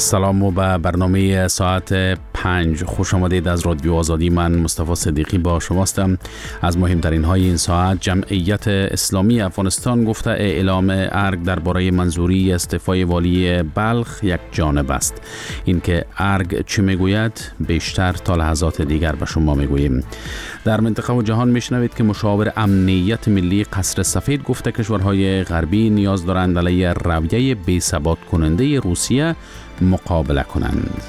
سلام و به برنامه ساعت 5 خوش آمدید. از رادیو آزادی من مصطفی صدیقی با شماستم. از مهمترین های این ساعت: جمعیت اسلامی افغانستان گفته اعلام ارگ درباره منظوری استعفای والی بلخ یک جانب است. اینکه ارگ چه میگوید بیشتر تا لحظات دیگر به شما میگوییم. در منطقه و جهان میشنوید که مشاور امنیت ملی قصر سفید گفته کشورهای غربی نیاز دارند علیه رویه بی‌ثبات کننده روسیه مقابله کنند.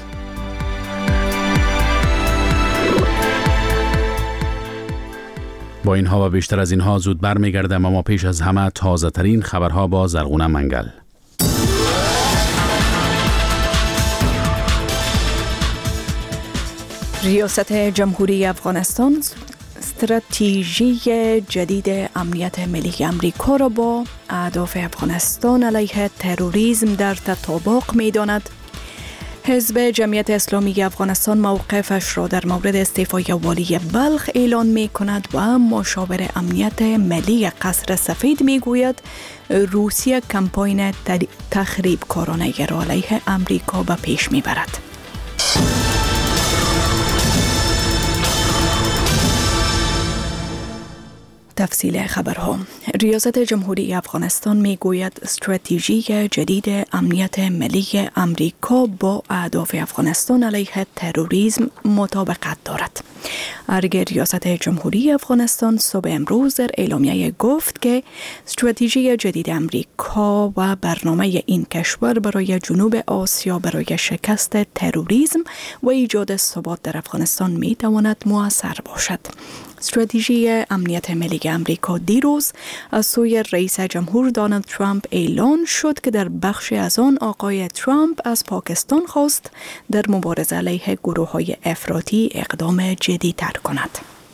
با اینها و بیشتر از اینها زود برمیگردم، اما پیش از همه تازه ترین خبرها با زرغونه منگل. ریاست جمهوری افغانستان استراتژی جدید امنیت ملی امریکا را با اهداف افغانستان علیه تروریسم در تطابق می‌داند. حزب جمعیت اسلامی افغانستان موقفش را در مورد استعفای والی بلخ اعلان می‌کند و مشاور امنیت ملی قصر سفید می‌گوید روسیه کمپاین تخریب کارانه را علیه امریکا به پیش می‌برد. تفصیل خبرها. ریاست جمهوری افغانستان میگوید استراتژی جدید امنیت ملی امریکا با اهداف افغانستان علیه تروریسم مطابقت دارد. ارگ ریاست جمهوری افغانستان صبح امروز در اعلامیه گفت که استراتژی جدید امریکا و برنامه این کشور برای جنوب آسیا برای شکست تروریسم و ایجاد ثبات در افغانستان می تواند مؤثر باشد. استراتژی امنیت ملی امریکا دیروز از سوی رئیس جمهور دونالد ترامپ اعلان شد که در بخش از آن آقای ترامپ از پاکستان خواست در مبارزه علیه گروه‌های افراطی اقدام جدی‌تر کند.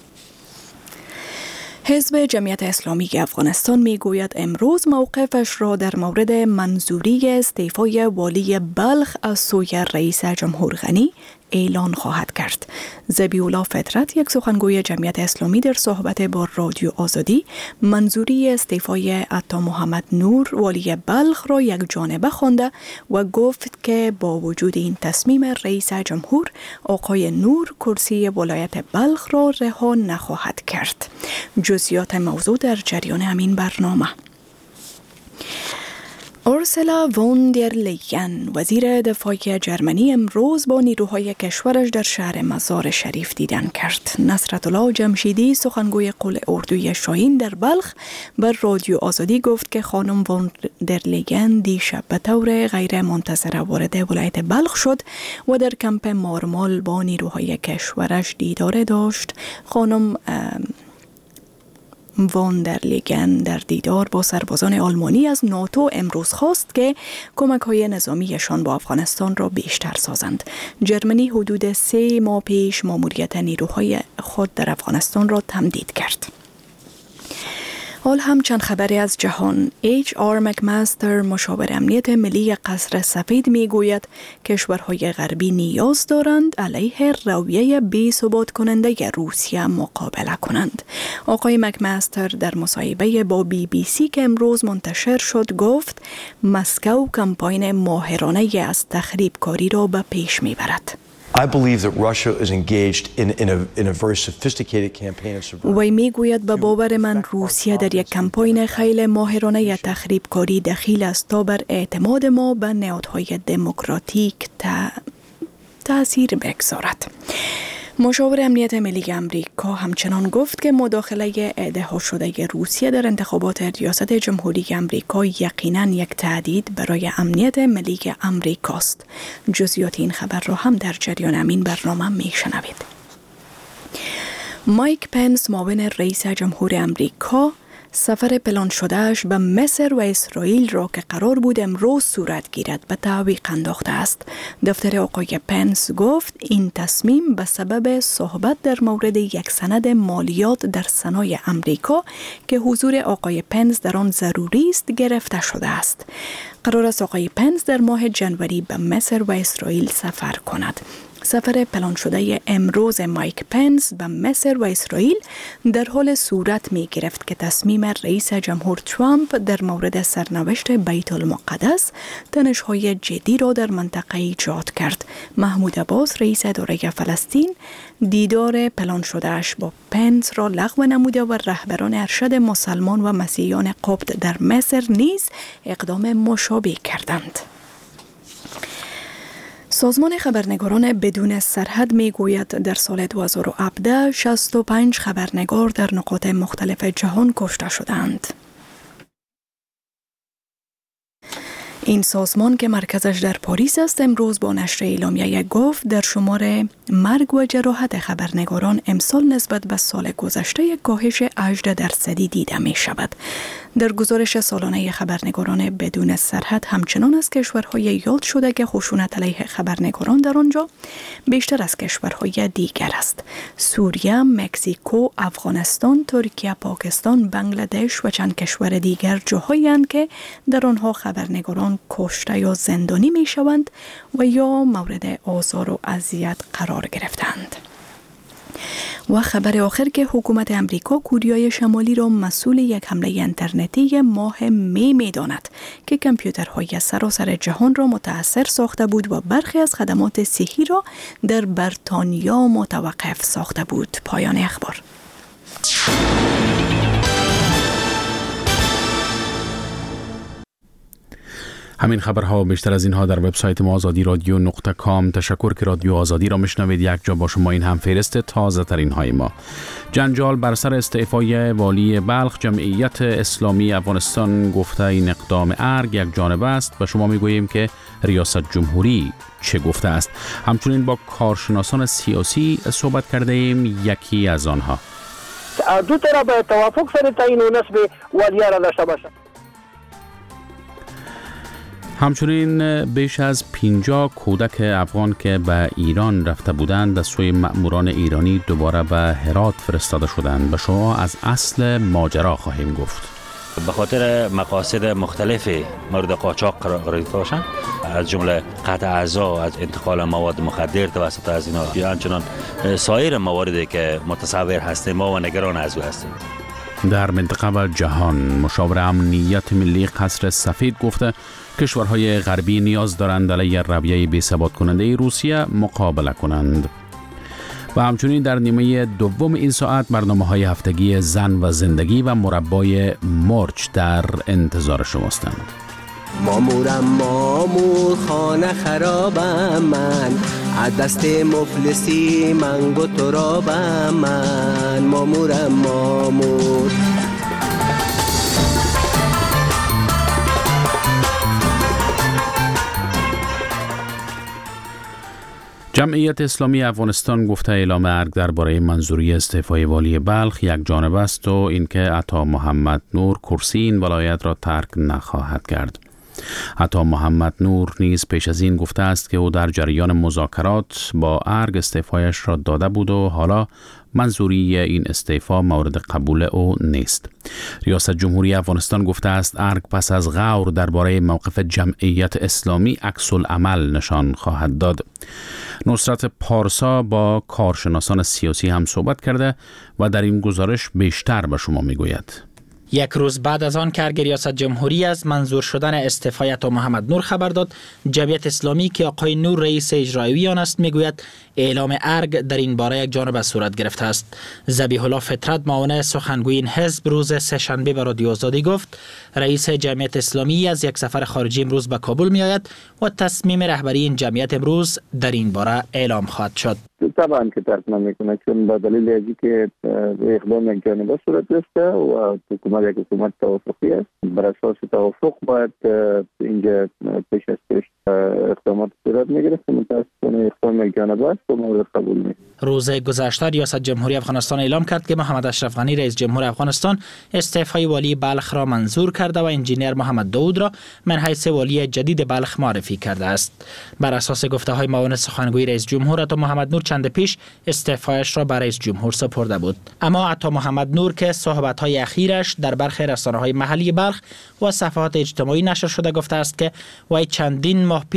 حزب جمعیت اسلامی افغانستان میگوید امروز موقفش را در مورد منظوری استعفای والی بلخ از سوی رئیس جمهور غنی اعلان خواهد کرد. ذبیح‌الله فطرت، یک سخنگوی جمعیت اسلامی، در صحبت با رادیو آزادی منظوری استعفای عطا محمد نور والی بلخ را یک جانبه خوانده و گفت که با وجود این تصمیم رئیس جمهور، آقای نور کرسی ولایت بلخ را رها نخواهد کرد. جزئیات موضوع در جریان همین برنامه. اورسولا وون در لیین، وزیر دفاع جرمنی، امروز با نیروهای کشورش در شهر مزار شریف دیدن کرد. نصرت الله جمشیدی، سخنگوی قول اردوی شاهین در بلخ، بر رادیو آزادی گفت که خانم وون در لیین دیشب به طور غیر منتظره وارد ولایت بلخ شد و در کمپ مارمال با نیروهای کشورش دیدار داشت. خانم وان در لیگن در دیدار با سربازان آلمانی از ناتو امروز خواست که کمک‌های نظامیشان با افغانستان را بیشتر سازند. جرمنی حدود 3 ماه پیش ماموریت نیروهای خود در افغانستان را تمدید کرد. حال هم چند خبری از جهان. HR مکمستر، مشاور امنیت ملی قصر سفید، میگوید کشورهای غربی نیاز دارند علیه رویه بی‌ثبات کننده روسیه مقابله کنند. آقای مکمستر در مصاحبه با BBC که امروز منتشر شد گفت مسکو کمپاین ماهرانه از تخریب کاری را به پیش میبرد. I believe that Russia is engaged in a very sophisticated campaign of subversion. وی میگوید به باور من روسیه در یک کمپاین خیلی ماهرانه تخریبکاری دخیل است تا بر اعتماد ما به نهادهای دموکراتیک تأثیر بگذارد. مشاور امنیت ملی امریکا همچنان گفت که مداخله ایده‌ها شده روسیه در انتخابات ریاست جمهوری امریکا یقیناً یک تهدید برای امنیت ملی امریکاست. جزئیات این خبر را هم در جریان همین برنامه میشنوید. مایک پنس، معاون رئیس جمهور امریکا، سفر پلان شدهش به مصر و اسرائیل را که قرار بود امروز صورت گیرد به تعویق انداخته است. دفتر آقای پنس گفت این تصمیم به سبب صحبت در مورد یک سند مالیات در سنای امریکا که حضور آقای پنس در آن ضروری است گرفته شده است. قرار است آقای پنس در ماه جنوری به مصر و اسرائیل سفر کند. سفر پلان شده امروز مایک پنس به مصر و اسرائیل در حال صورت می گرفت که تصمیم رئیس جمهور ترامپ در مورد سرنوشت بیت المقدس تنش‌های جدی را در منطقه ایجاد کرد. محمود عباس رئیس اداره فلسطین دیدار پلان شده اش با پنس را لغو نموده و رهبران ارشد مسلمان و مسیحیان قبط در مصر نیز اقدام مشابه کردند. سازمان خبرنگاران بدون سرحد می گوید در سال 2017 65 خبرنگار در نقاط مختلف جهان کشته شدند. این سازمان که مرکزش در پاریس است امروز با نشر اعلامیه گفت در شمار مرگ و جراحت خبرنگاران امسال نسبت به سال گذشته کاهش 8% دیده می شود. در گزارش سالانه خبرنگاران بدون سرحد همچنان از کشورهای یاد شده که خشونت علیه خبرنگاران در آنجا بیشتر از کشورهای دیگر است. سوریه، مکزیکو، افغانستان، ترکیه، پاکستان، بنگلادش و چند کشور دیگر جاهایی اند که در آنها خبرنگاران کشته یا زندانی می شوند و یا مورد آزار و اذیت قرار گرفتند. و خبر آخر که حکومت امریکا کوریای شمالی را مسئول یک حمله اینترنتی ماه می می‌داند که کامپیوترهای سراسر جهان را متاثر ساخته بود و برخی از خدمات صحی را در بریتانیا متوقف ساخته بود. پایان اخبار. همین خبرها و بیشتر از اینها در وبسایت ما azadi-radio.com. تشکر که رادیو آزادی را میشنوید. یک جا با شما این هم فهرست تازه ترین های ما. جنجال بر سر استعفای والی بلخ. جمعیت اسلامی افغانستان گفته این اقدام ارگ یک جانبه است و شما میگوییم که ریاست جمهوری چه گفته است. همچنین با کارشناسان سیاسی صحبت کرده ایم. یکی از آنها دو طرف توافق سره تعیین و نسب والیه را داشته باشد. همچنین بیش از 50 کودک افغان که به ایران رفته بودند از سوی مأموران ایرانی دوباره به هرات فرستاده شدند. به شما از اصل ماجرا خواهیم گفت. به خاطر مقاصد مختلفی مورد قاچاق قرار گرفته باشند، از جمله قطع اعضا، از انتقال مواد مخدر توسط از اینا، یا همچنان سایر مواردی که متصور هستیم ما و نگران از او هستیم. در منطقه و جهان مشاور امنیت ملی قصر سفید گفته کشورهای غربی نیاز دارند علیه رویه بی‌ثبات کننده روسیه مقابله کنند. و همچنین در نیمه دوم این ساعت برنامه‌های هفتگی زن و زندگی و مربای مرچ در انتظار شماستند. مامور خانه خرابم من، از دست مفلسی منگ و ترابم من. مامور جمعیت اسلامی افغانستان گفته اعلام ارگ درباره منظوری استعفای والی بلخ یک جانبه است و اینکه عطا محمد نور کرسی این ولایت را ترک نخواهد کرد. عطا محمد نور نیز پیش از این گفته است که او در جریان مذاکرات با ارگ استعفایش را داده بود و حالا منظوری این استعفا مورد قبول او نیست. ریاست جمهوری افغانستان گفته است ارگ پس از غور درباره موقف جمعیت اسلامی عکس العمل نشان خواهد داد. نصرت پارسا با کارشناسان سیاسی هم صحبت کرده و در این گزارش بیشتر به شما میگوید. یک روز بعد از آن که ریاست جمهوری از منظور شدن استعفای عطا محمد نور خبر داد، جمعیت اسلامی که آقای نور رئیس اجرایی آن است میگوید اعلام ارگ در این باره یک جانبه صورت گرفته است. ذبیح الله فطرت معاون سخنگوی این حزب روز سه‌شنبه به رادیو آزادی گفت رئیس جمعیت اسلامی از یک سفر خارجی امروز به کابل می آید و تصمیم رهبری این جمعیت امروز در این باره اعلام خواهد شد. طبعا که ترک نمیکنه، چون به دلیل اینکه که اقدام یک جانبه صورت گرفته و حکومت یک حکومت توافقی است، بر اساس توافق باید اینجا پیش از پیش اقدامات صورت میگرفت. متاسفانه اقدام یک جانبه است و مورد قبول نیست. روز گذشته ریاست جمهوری افغانستان اعلام کرد که محمد اشرف غنی رئیس جمهور افغانستان استعفای والی بلخ را منظور کرده و انجینیر محمد داود را من حیث والی جدید بلخ معرفی کرده است. بر اساس گفته‌های معاون سخنگوی رئیس جمهور عطا محمد نور چند پیش استعفایش را به رئیس جمهور سپرده بود. اما عطا محمد نور که صحبت‌های اخیرش در برخی رسانه‌های محلی بلخ و صفحات اجتماعی نشر شده گفته است که وی چندین ماه پیش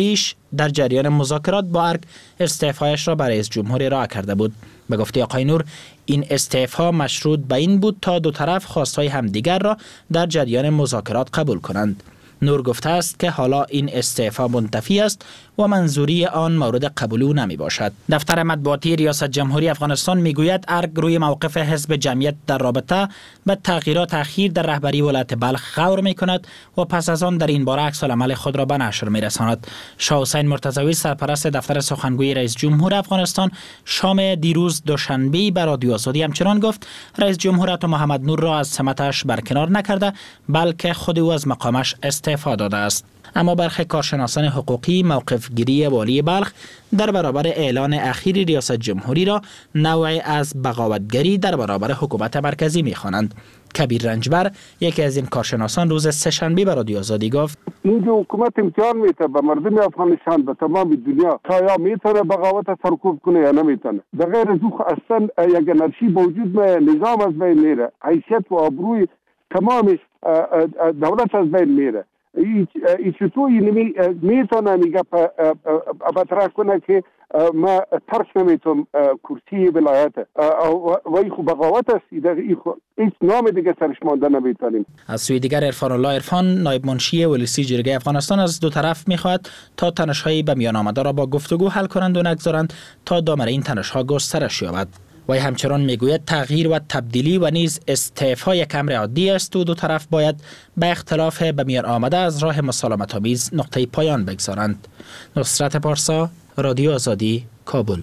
در جریان مذاکرات با ارگ استعفایش را برای رئیس جمهور ارائه کرده بود. به گفته آقای نور این استعفا مشروط به این بود تا دو طرف خواستهای همدیگر را در جریان مذاکرات قبول کنند. نور گفته است که حالا این استعفا منتفی است و منظوری آن مورد قبول او نمی باشد. دفتر مطبوعاتی ریاست جمهوری افغانستان می گوید ارگ روی موقف حزب جمعیت در رابطه به تغییرات اخیر در رهبری ولایت بلخ غور می کند و پس از آن در این باره عکس‌العمل خود را به نشر می رساند. شاه حسین مرتضوی سرپرست دفتر سخنگوی رئیس جمهور افغانستان شام دیروز دوشنبه به رادیو آزادی همچنان گفت رئیس جمهور عطا محمد نور را از سمتش برکنار نکرده بلکه خود او از مقامش استعفا داده است. اما برخی کارشناسان حقوقی موقف گیری والی بلخ در برابر اعلان اخیر ریاست جمهوری را نوعی از بغاوتگری در برابر حکومت مرکزی می‌خوانند. کبیر رنجبر یکی از این کارشناسان روز سه‌شنبه به رادیو آزادی گفت این حکومت امتحان میده به مردم افغانستان به تمام دنیا تا یا میتونه بغاوت سرکوب کنه یا نمیتونه. به غیر از او اصلا یک انرژی موجود به نظام از بین میره، حیثیت و آبروی تمام دولت از بین میره. این چطور میتونه میگه بطرح کنه که ما ترک نمیتونم کرسی ولایت و این خو بغاوت است. این نام دیگه سرش مانده نمیتونیم. از سوی دیگر عرفان الله عرفان نایب منشی ولسی جرگه افغانستان از دو طرف میخواهد تا تنش‌های به میان آمده را با گفتگو حل کنند و نگذارند تا دامنه این تنش‌ها گسترش یابد. و همچنان میگوید تغییر و تبدیلی و نیز استعفا یک امر عادی است و دو طرف باید به اختلاف به میان آمده از راه مسالمت آمیز نقطه پایان بگذارند. نصرت پارسا، رادیو آزادی، کابل.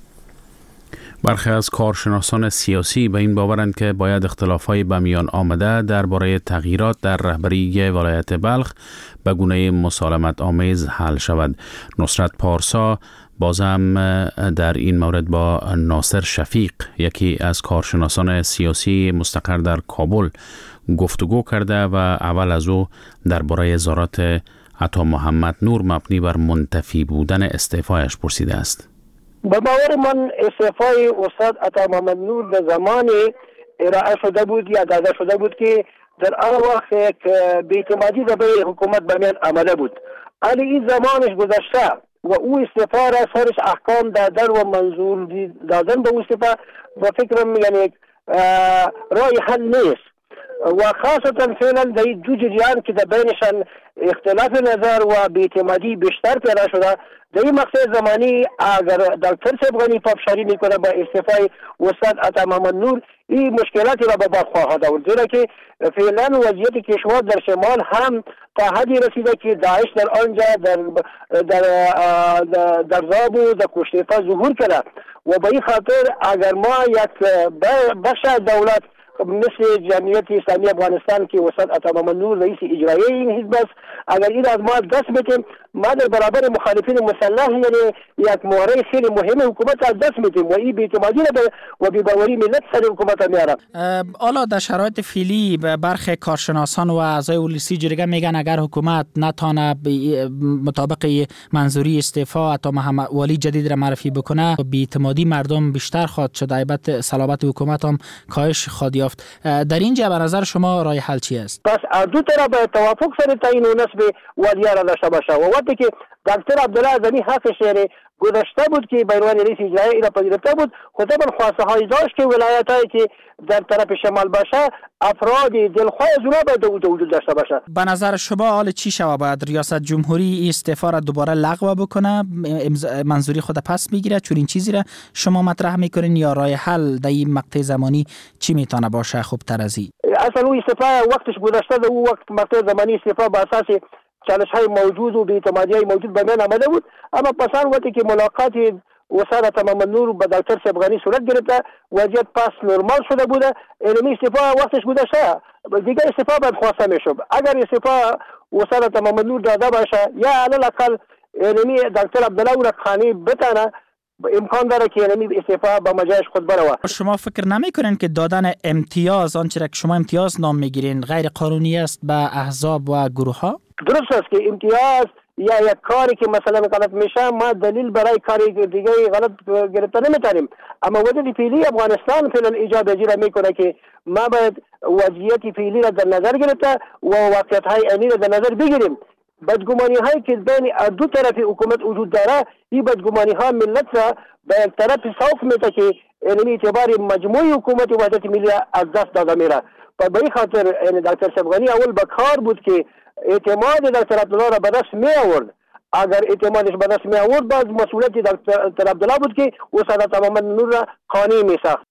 برخی از کارشناسان سیاسی به این باورند که باید اختلاف‌های به میان آمده درباره تغییرات در رهبری ولایت بلخ به گونه مسالمت آمیز حل شود. نصرت پارسا بازم در این مورد با ناصر شفیق یکی از کارشناسان سیاسی مستقر در کابل گفتگو کرده و اول از او درباره اظهارات عطا محمد نور مبنی بر منتفی بودن استعفایش پرسیده است. به باور من استعفای استاد عطا محمد نور در زمانی ارائه شده بود یا داده شده بود که در آن وقت یک بی‌اعتمادی به حکومت به میان آمده بود. ولی این زمانش گذشته و او استعفا را سرش احکام دادن و منظور دادن به استعفا و فکرم یعنی راه حل نیست و خاصتا فعلا در این دو جریان که در بینشان اختلاف نظر و بی‌اعتمادی بیشتر پیدا شده در این مقطع زمانی اگر دکتر صاحب غنی پافشاری میکنه با استعفای استاد عطا محمد نور این مشکلاتی را به بار خواهد آورد، زیرا که فعلا وضعیت کشور در شمال هم تا حدی رسیده که داعش در آنجا در زاب و در کشتیپا ظهور کرده و به این خاطر اگر ما یک بخش دولت مثل جمعیت اسلامی افغانستان که استاد عطا محمد نور رئیس اجرایی این حزب است، اگر این از ما دست بدیم ما در برابر مخالفین مسلح یعنی یک مورد خیلی مهم حکومت از دست میدیم و این بی‌اعتمادی و بی‌باوری ملت سر حکومت میاره. حالا در شرایط فعلی برخی کارشناسان و اعضای ولسی جرگه میگن اگر حکومت نتانه مطابق منظوری استعفا عطا محمد ولی جدید را معرفی بکنه بی‌اعتمادی مردم بیشتر خواهد شد، عیبت صلابت حکومت هم کاهش خواهد یافت. در اینجا به نظر شما راه حل چی است؟ پس از دو طرف به توافق سر تعیین و نسب ولی‌ها را داشته باشه و وقتی که دکتر عبدالله اعظمی حق شعر گذشته بود که به عنوان رئیس اجرایی را پذیرفته بود، خود من خواسته هایی داشت که ولایت‌هایی که در طرف شمال باشه افراد دلخواه از اونها باید وجود داشته باشه. به نظر شما حال چی شود؟ باید ریاست جمهوری استعفا را دوباره لغو بکنه، منظوری خود پس بگیره، چون این چیزی را شما مطرح میکنین، یا راه حل در این مقطع زمانی چی میتونه باشه خوب تر از این؟ اصلا او استعفا وقتش گذشته، در او وقت مقطع زمانی استعفا به اساس چالش‌های موجود و بی‌اعتمادی‌های موجود به میان آمده بود، اما پس وقتی که ملاقات استاد عطا محمد نور با دکتر صاحب غنی صورت گرفته وضعیت پس نرمال شده بوده، علمی استعفا وقتش گذشته دیگه استعفا باید خواسته میشد. اگر استعفا استاد عطا محمد نور داده باشه یا علالاقل علمی دکتر عبدالله رقانی بتانه امکان داره که علمی استعفا با مجاش خود بروه. شما فکر نمیکنین که دادن امتیاز آنچه را که شما امتیاز نام میگیرین غیر قانونی است به احزاب و گروه ها؟ درست است که امتیاز یا یک کاری که مثلا غلط میشه ما دلیل برای کاری دیگه غلط گرفته نمیتونیم، اما وضعیت فعلی افغانستان فعلا ایجاب اجرا میکنه که ما باید وضعیت فعلی را در نظر گرفته و واقعیت های عینی را در نظر بگیریم. بدگمانی هایی که بین دو طرف حکومت وجود داره، این بدگمانی ها ملت را به یک طرف سوق میده که این اعتبار مجموعی حکومت وحدت ملی از دست داده میره. و به این خاطر دکتر اشرف غنی اول به کار بود که اعتماد دکتر عبدالله را به دست می آورد. اگر اعتمادش به دست می آورد، باز مسئولیت دکتر عبدالله بود که او سعادت محمد نور را قانع می ساخت.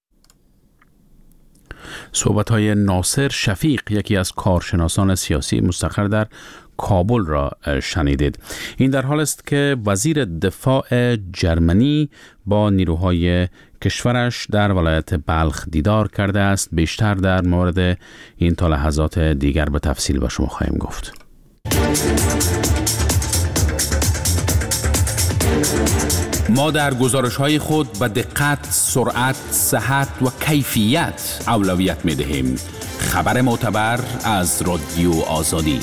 صحبت‌های ناصر شفیق، یکی از کارشناسان سیاسی مستقر در کابل را شنیدید. این در حال است که وزیر دفاع جرمنی با نیروهای کشورش در ولایت بلخ دیدار کرده است. بیشتر در مورد این تا لحظات دیگر به تفصیل به شما خواهیم گفت. ما در گزارش‌های خود به دقت، سرعت، صحت و کیفیت اولویت می‌دهیم. خبر معتبر از رادیو آزادی.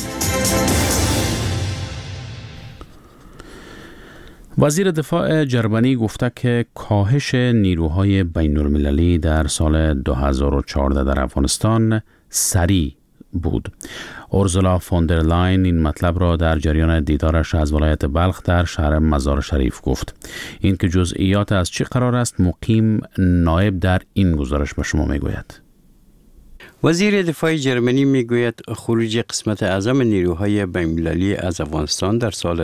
وزیر دفاع جرمنی گفته که کاهش نیروهای بین‌المللی در سال 2014 در افغانستان سریع بود. اورزولا فون در لاین این مطلب را در جریان دیدارش از ولایت بلخ در شهر مزار شریف گفت. این که جزئیات از چه قرار است، مقیم نایب در این گزارش به شما میگوید. وزیر دفاع جرمنی میگوید خروج قسمت اعظم نیروهای بین‌المللی از افغانستان در سال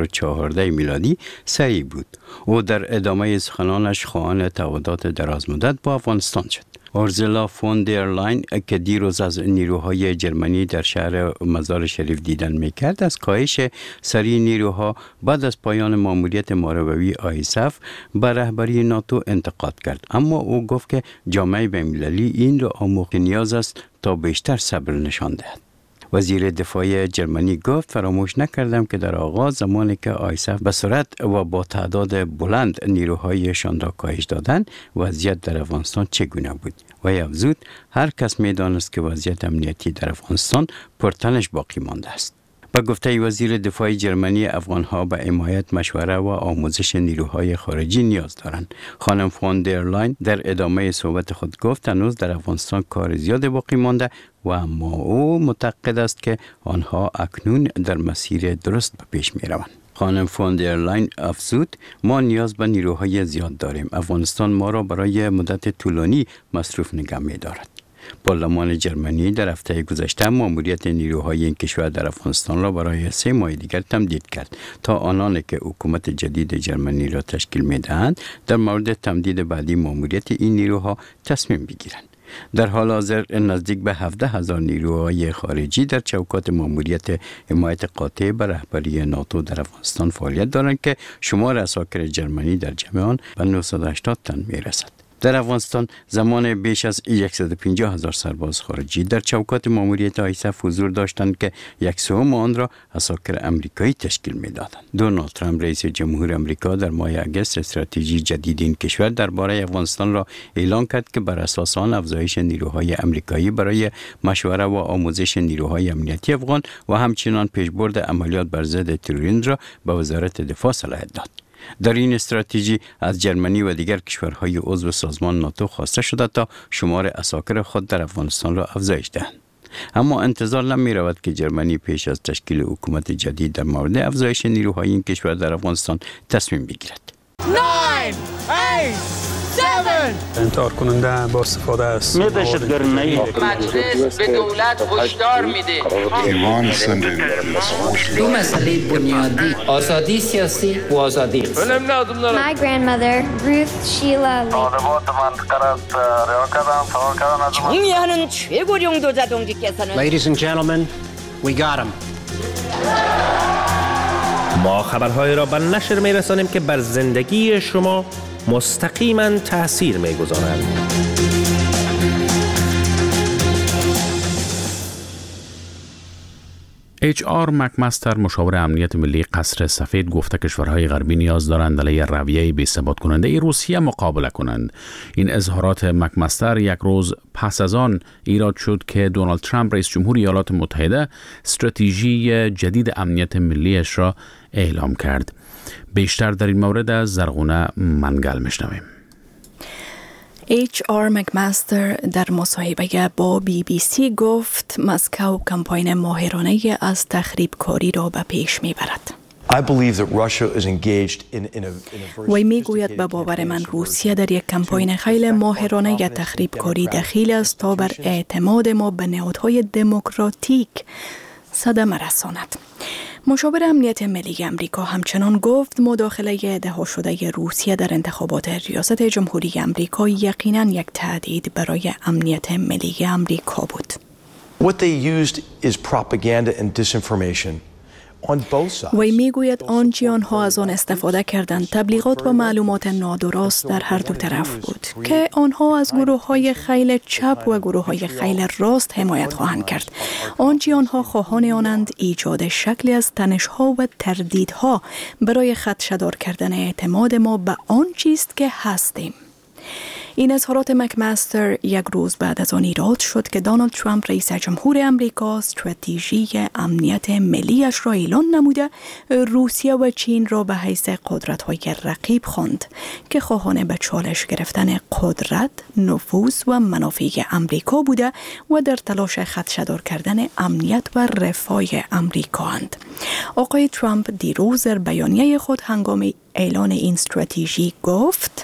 2014 میلادی سریع بود. او در ادامه سخنانش خواهان تعهدات درازمدت با افغانستان شد. اورزولا فون در لاین که دیروز از نیروهای جرمنی در شهر مزار شریف دیدن میکرد، از کاهش سریع نیروها بعد از پایان ماموریت ماروی ISAF به رهبری ناتو انتقاد کرد. اما او گفت که جامعه بین‌المللی این را آموخت که نیاز است تا بیشتر صبر نشان دهد. وزیر دفاع جرمنی گفت فراموش نکردم که در آغاز زمانی که ISAF به سرعت و با تعداد بلند نیروهایشان را کاهش دادند، وضعیت در افغانستان چگونه بود؟ و افزود هر کس می‌دانست که وضعیت امنیتی در افغانستان پرتنش باقی مانده است. با گفته وزیر دفاع جرمنی، افغان‌ها به حمایت، مشوره و آموزش نیروهای خارجی نیاز دارند. خانم فون در لاین در ادامه صحبت خود گفت هنوز در افغانستان کار زیاد باقی مانده و اما او معتقد است که آنها اکنون در مسیر درست به پیش می‌روند. خانم فون در لاین افزود ما نیاز به نیروهای زیاد داریم. افغانستان ما را برای مدت طولانی مصروف نگه می‌دارد. پارلمان جرمنی در هفته گذشته ماموریت نیروهای این کشور در افغانستان را برای 3 ماه دیگر تمدید کرد تا آنانی که حکومت جدید جرمنی را تشکیل می‌دهند در مورد تمدید بعدی ماموریت این نیروها تصمیم بگیرند. در حال حاضر نزدیک به 17,000 نیروهای خارجی در چوکات ماموریت حمایت قاطع به رهبری ناتو در افغانستان فعالیت دارند که شمار عساکر جرمنی در جمع آن به 980 تن می‌رسد. در افغانستان زمان بیش از 150,000 سرباز خارجی در چوکات ماموریت ISAF حضور داشتند که 1/3 آن را عساکر امریکایی تشکیل می‌دادند. دونالد ترامپ رئیس جمهور امریکا در ماه اگست استراتژی جدید این کشور درباره افغانستان را اعلام کرد که بر اساس آن افزایش نیروهای امریکایی برای مشوره و آموزش نیروهای امنیتی افغان و همچنین پیشبرد عملیات بر ضد تروریسم را به وزارت دفاع صلاحیت داد. در این استراتژی از جرمنی و دیگر کشورهای عضو سازمان ناتو خواسته شده تا شمار عساکر خود در افغانستان را افزایش دهند. اما انتظار نمی رود که جرمنی پیش از تشکیل حکومت جدید در مورد افزایش نیروهای این کشور در افغانستان تصمیم بگیرد. 9 8 7 انتحار کننده با استفاده است. مجلس به دولت هشدار میده. دو مسئله بنیادی، آزادی سیاسی و آزادی اقتصادی. My grandmother, Ruth Sheila Lee. 정의하는 최고령 도자 동지께서는 Ladies and gentlemen, we got him. ما خبرهای را به نشر می‌رسانیم که بر زندگی شما مستقیما تأثیر می‌گذارند. HR مکمستر، مشاور امنیت ملی قصر سفید، گفته کشورهای غربی نیاز دارند علیه رویه بی‌ثبات کننده روسیه مقابله کنند. این اظهارات مکمستر یک روز پس از آن ایراد شد که دونالد ترامپ رئیس جمهور ایالات متحده استراتژی جدید امنیت ملیش را اعلام کرد. بیشتر در این مورد از زرغونه منگل میشنویم. HR مکمستر در مصاحبه با BBC گفت مسکو کمپاین ماهرانه از تخریبکاری را به پیش میبرد. وی میگوید به باور من روسیه در یک کمپاین خیلی ماهرانه تخریبکاری دخیل است تا بر اعتماد ما به نهادهای دموکراتیک صدمه رساند. مشاور امنیت ملی امریکا همچنان گفت مداخله ادعا شده روسیه در انتخابات ریاست جمهوری امریکا یقیناً یک تهدید برای امنیت ملی امریکا بود. What they used is propaganda and disinformation. وی میگوید آنچه آنها از آن استفاده کردند تبلیغات و معلومات نادرست در هر دو طرف بود که آنها از گروه‌های خیلی چپ و گروه‌های خیلی راست حمایت خواهند کرد. آنچه آنها خواهان آنند ایجاد شکلی از تنش‌ها و تردیدها برای خدشه‌دار کردن اعتماد ما به آن چیست که هستیم. این اظهارات مکمستر یک روز بعد از آن ایراد شد که دونالد ترامپ رئیس جمهور امریکا استراتژی امنیت ملیش را اعلان نموده روسیه و چین را به حیث قدرت‌های رقیب خواند که خواهان به چالش گرفتن قدرت، نفوذ و منافع امریکا بوده و در تلاش خدشه‌دار کردن امنیت و رفاه امریکااند. آقای ترامپ دیروز در بیانیه خود هنگام اعلان این استراتژی گفت: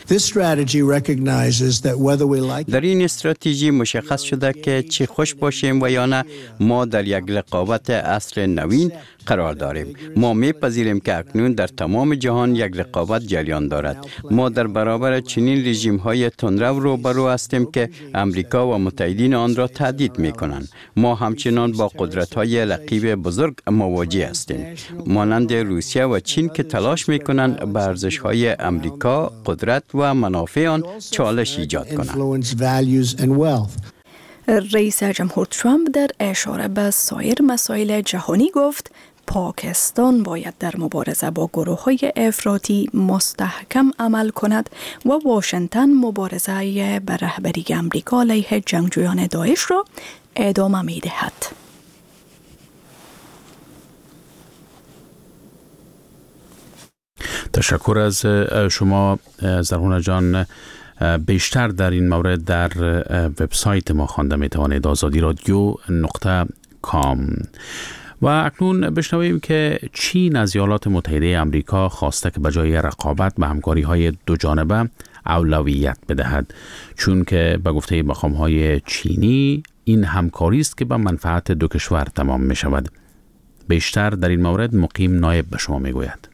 در این استراتژی مشخص شده که چه خوش باشیم و یا نه ما در یک رقابت عصر نوین قرار داریم. ما میپذیریم که اکنون در تمام جهان یک رقابت جریان دارد. ما در برابر چنین رژیم‌های تندرو روبرو هستیم که امریکا و متحدین آن را تهدید می‌کنند. ما همچنان با قدرت‌های رقیب بزرگ مواجه هستیم، مانند روسیه و چین که تلاش می‌کنند به ارزش‌های امریکا، قدرت و منافع آن چالش ایجاد کنند. رئیس جمهور ترامپ در اشاره به سایر مسائل جهانی گفت پاکستان باید در مبارزه با گروه‌های افراطی مستحکم عمل کند و واشنگتن مبارزه به رهبری امریکا علیه جنگجویان داعش را ادامه می‌دهد. تشکر از شما زرهونه جان. بیشتر در این مورد در وبسایت ما خوانده میتوانید azadi.radio.com. و اکنون بشنویم که چین از ایالات متحده آمریکا خواسته که بجای رقابت به همکاری‌های دو جانبه اولویت بدهد، چون که به گفته مقام‌های چینی این همکاری است که به منفعت دو کشور تمام می شود. بیشتر در این مورد مقیم نایب به شما می گوید.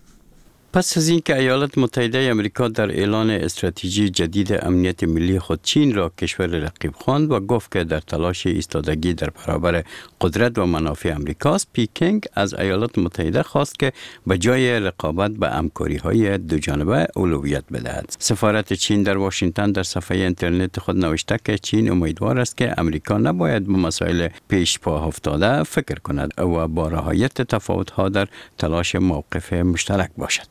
پس از اینکه ایالات متحده آمریکا در اعلان استراتژی جدید امنیت ملی خود چین را کشور رقیب خواند و گفت که در تلاش ایستادگی در برابر قدرت و منافع آمریکاست، پیکنگ از ایالات متحده خواست که به جای رقابت به همکاری‌های دو جانبه اولویت بدهد. سفارت چین در واشنگتن در صفحه اینترنت خود نوشته که چین امیدوار است که آمریکا نباید به مسائل پیش پا افتاده فکر کند و با رعایت تفاوت‌ها در تلاش موقف مشترک باشد.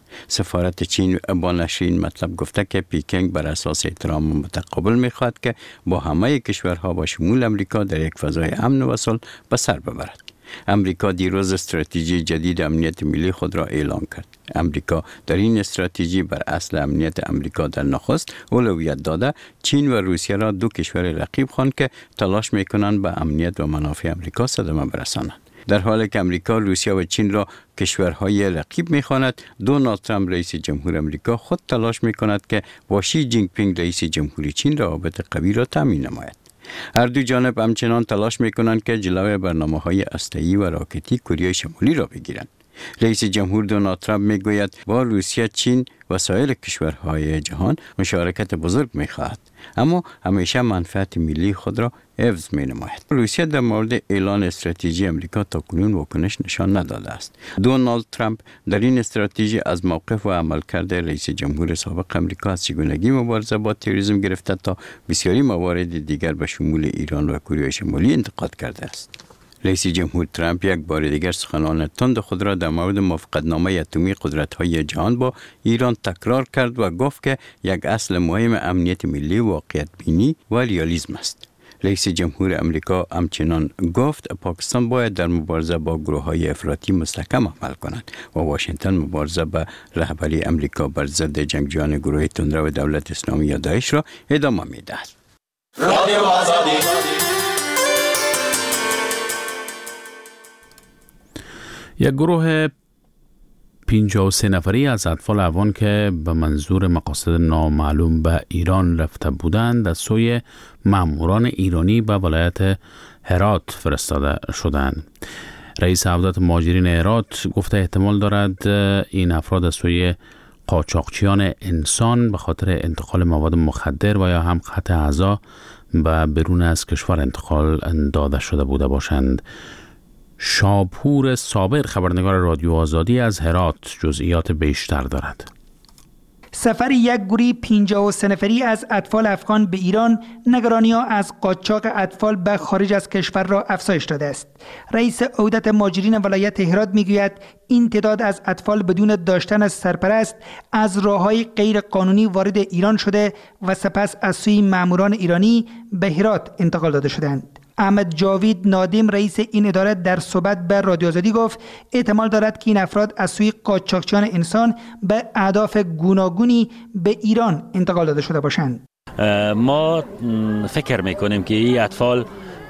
سفارت چین با نشر این مطلب گفته که پیکنگ بر اساس احترام متقابل می‌خواهد که با همه کشورها با شمول امریکا در یک فضای امن و صلح به سر ببرد. امریکا دیروز استراتژی جدید امنیت ملی خود را اعلان کرد. امریکا در این استراتژی بر اصل امنیت امریکا در نخست اولویت داده چین و روسیه را دو کشور رقیب خواند که تلاش می‌کنند به امنیت و منافع امریکا صدمه برسانند. در حالی که امریکا روسیه و چین را کشورهای رقیب می‌خواند، دونالد ترامپ رئیس جمهور امریکا خود تلاش می‌کند که با شی جینگ پینگ رئیس جمهوری چین روابط قوی را تامین نماید. هر دو جانب همچنان تلاش می‌کنند که جلوی برنامه‌های هسته‌ای و راکتی کره شمالی را بگیرند. رئیس جمهور دونالد ترامپ میگوید با روسیه، چین و سایر کشورهای جهان مشارکت بزرگ می‌خواهد، اما همیشه منفعت ملی خود را حفظ می‌نماید. روسیه در مورد اعلان استراتژی امریکا تاکنون واکنش نشان نداده است. دونالد ترامپ در این استراتژی از موقف و عملکرد رئیس جمهور سابق امریکا از چگونگی مبارزه با تروریسم گرفته تا بسیاری موارد دیگر به شمول ایران و کره شمالی انتقاد کرده است. رئیس جمهور ترامپ یک بار دیگر سخنان تند خود را در مورد موافقتنامه اتمی قدرت‌های جهان با ایران تکرار کرد و گفت که یک اصل مهم امنیت ملی واقعیت بینی و ریالیسم است. رئیس جمهور امریکا همچنان گفت پاکستان باید در مبارزه با گروه‌های افراطی مستحکم عمل کند و واشنگتن مبارزه به رهبری امریکا بر ضد جنگجویان گروه تندرو دولت اسلامی یا داعش را ادامه می‌دهد. رادیو آزادی. یک گروه 53 نفری از اطفال افغان که به منظور مقاصد نامعلوم به ایران رفته بودند از سوی ماموران ایرانی به ولایت هرات فرستاده شدند. رئیس عهده مهاجرین هرات گفته احتمال دارد این افراد از سوی قاچاقچیان انسان به خاطر انتقال مواد مخدر و یا هم قطع اعضا به بیرون از کشور انتقال داده شده بوده باشند. شاپور صابر خبرنگار رادیو آزادی از هرات جزئیات بیشتر دارد. سفر یک گروه 53 نفری از اطفال افغان به ایران نگرانی‌ها از قاچاق اطفال به خارج از کشور را افزایش داده است. رئیس عهده مهاجرین ولایت هرات میگوید این تعداد از اطفال بدون داشتن سرپرست از راه‌های غیر قانونی وارد ایران شده و سپس از سوی ماموران ایرانی به هرات انتقال داده شدند. احمد جاوید نادم رئیس این اداره در صحبت به رادیو آزادی گفت احتمال دارد که این افراد از سوی قاچاقچیان انسان به اهداف گوناگونی به ایران انتقال داده شده باشند. ما فکر میکنیم که این اطفال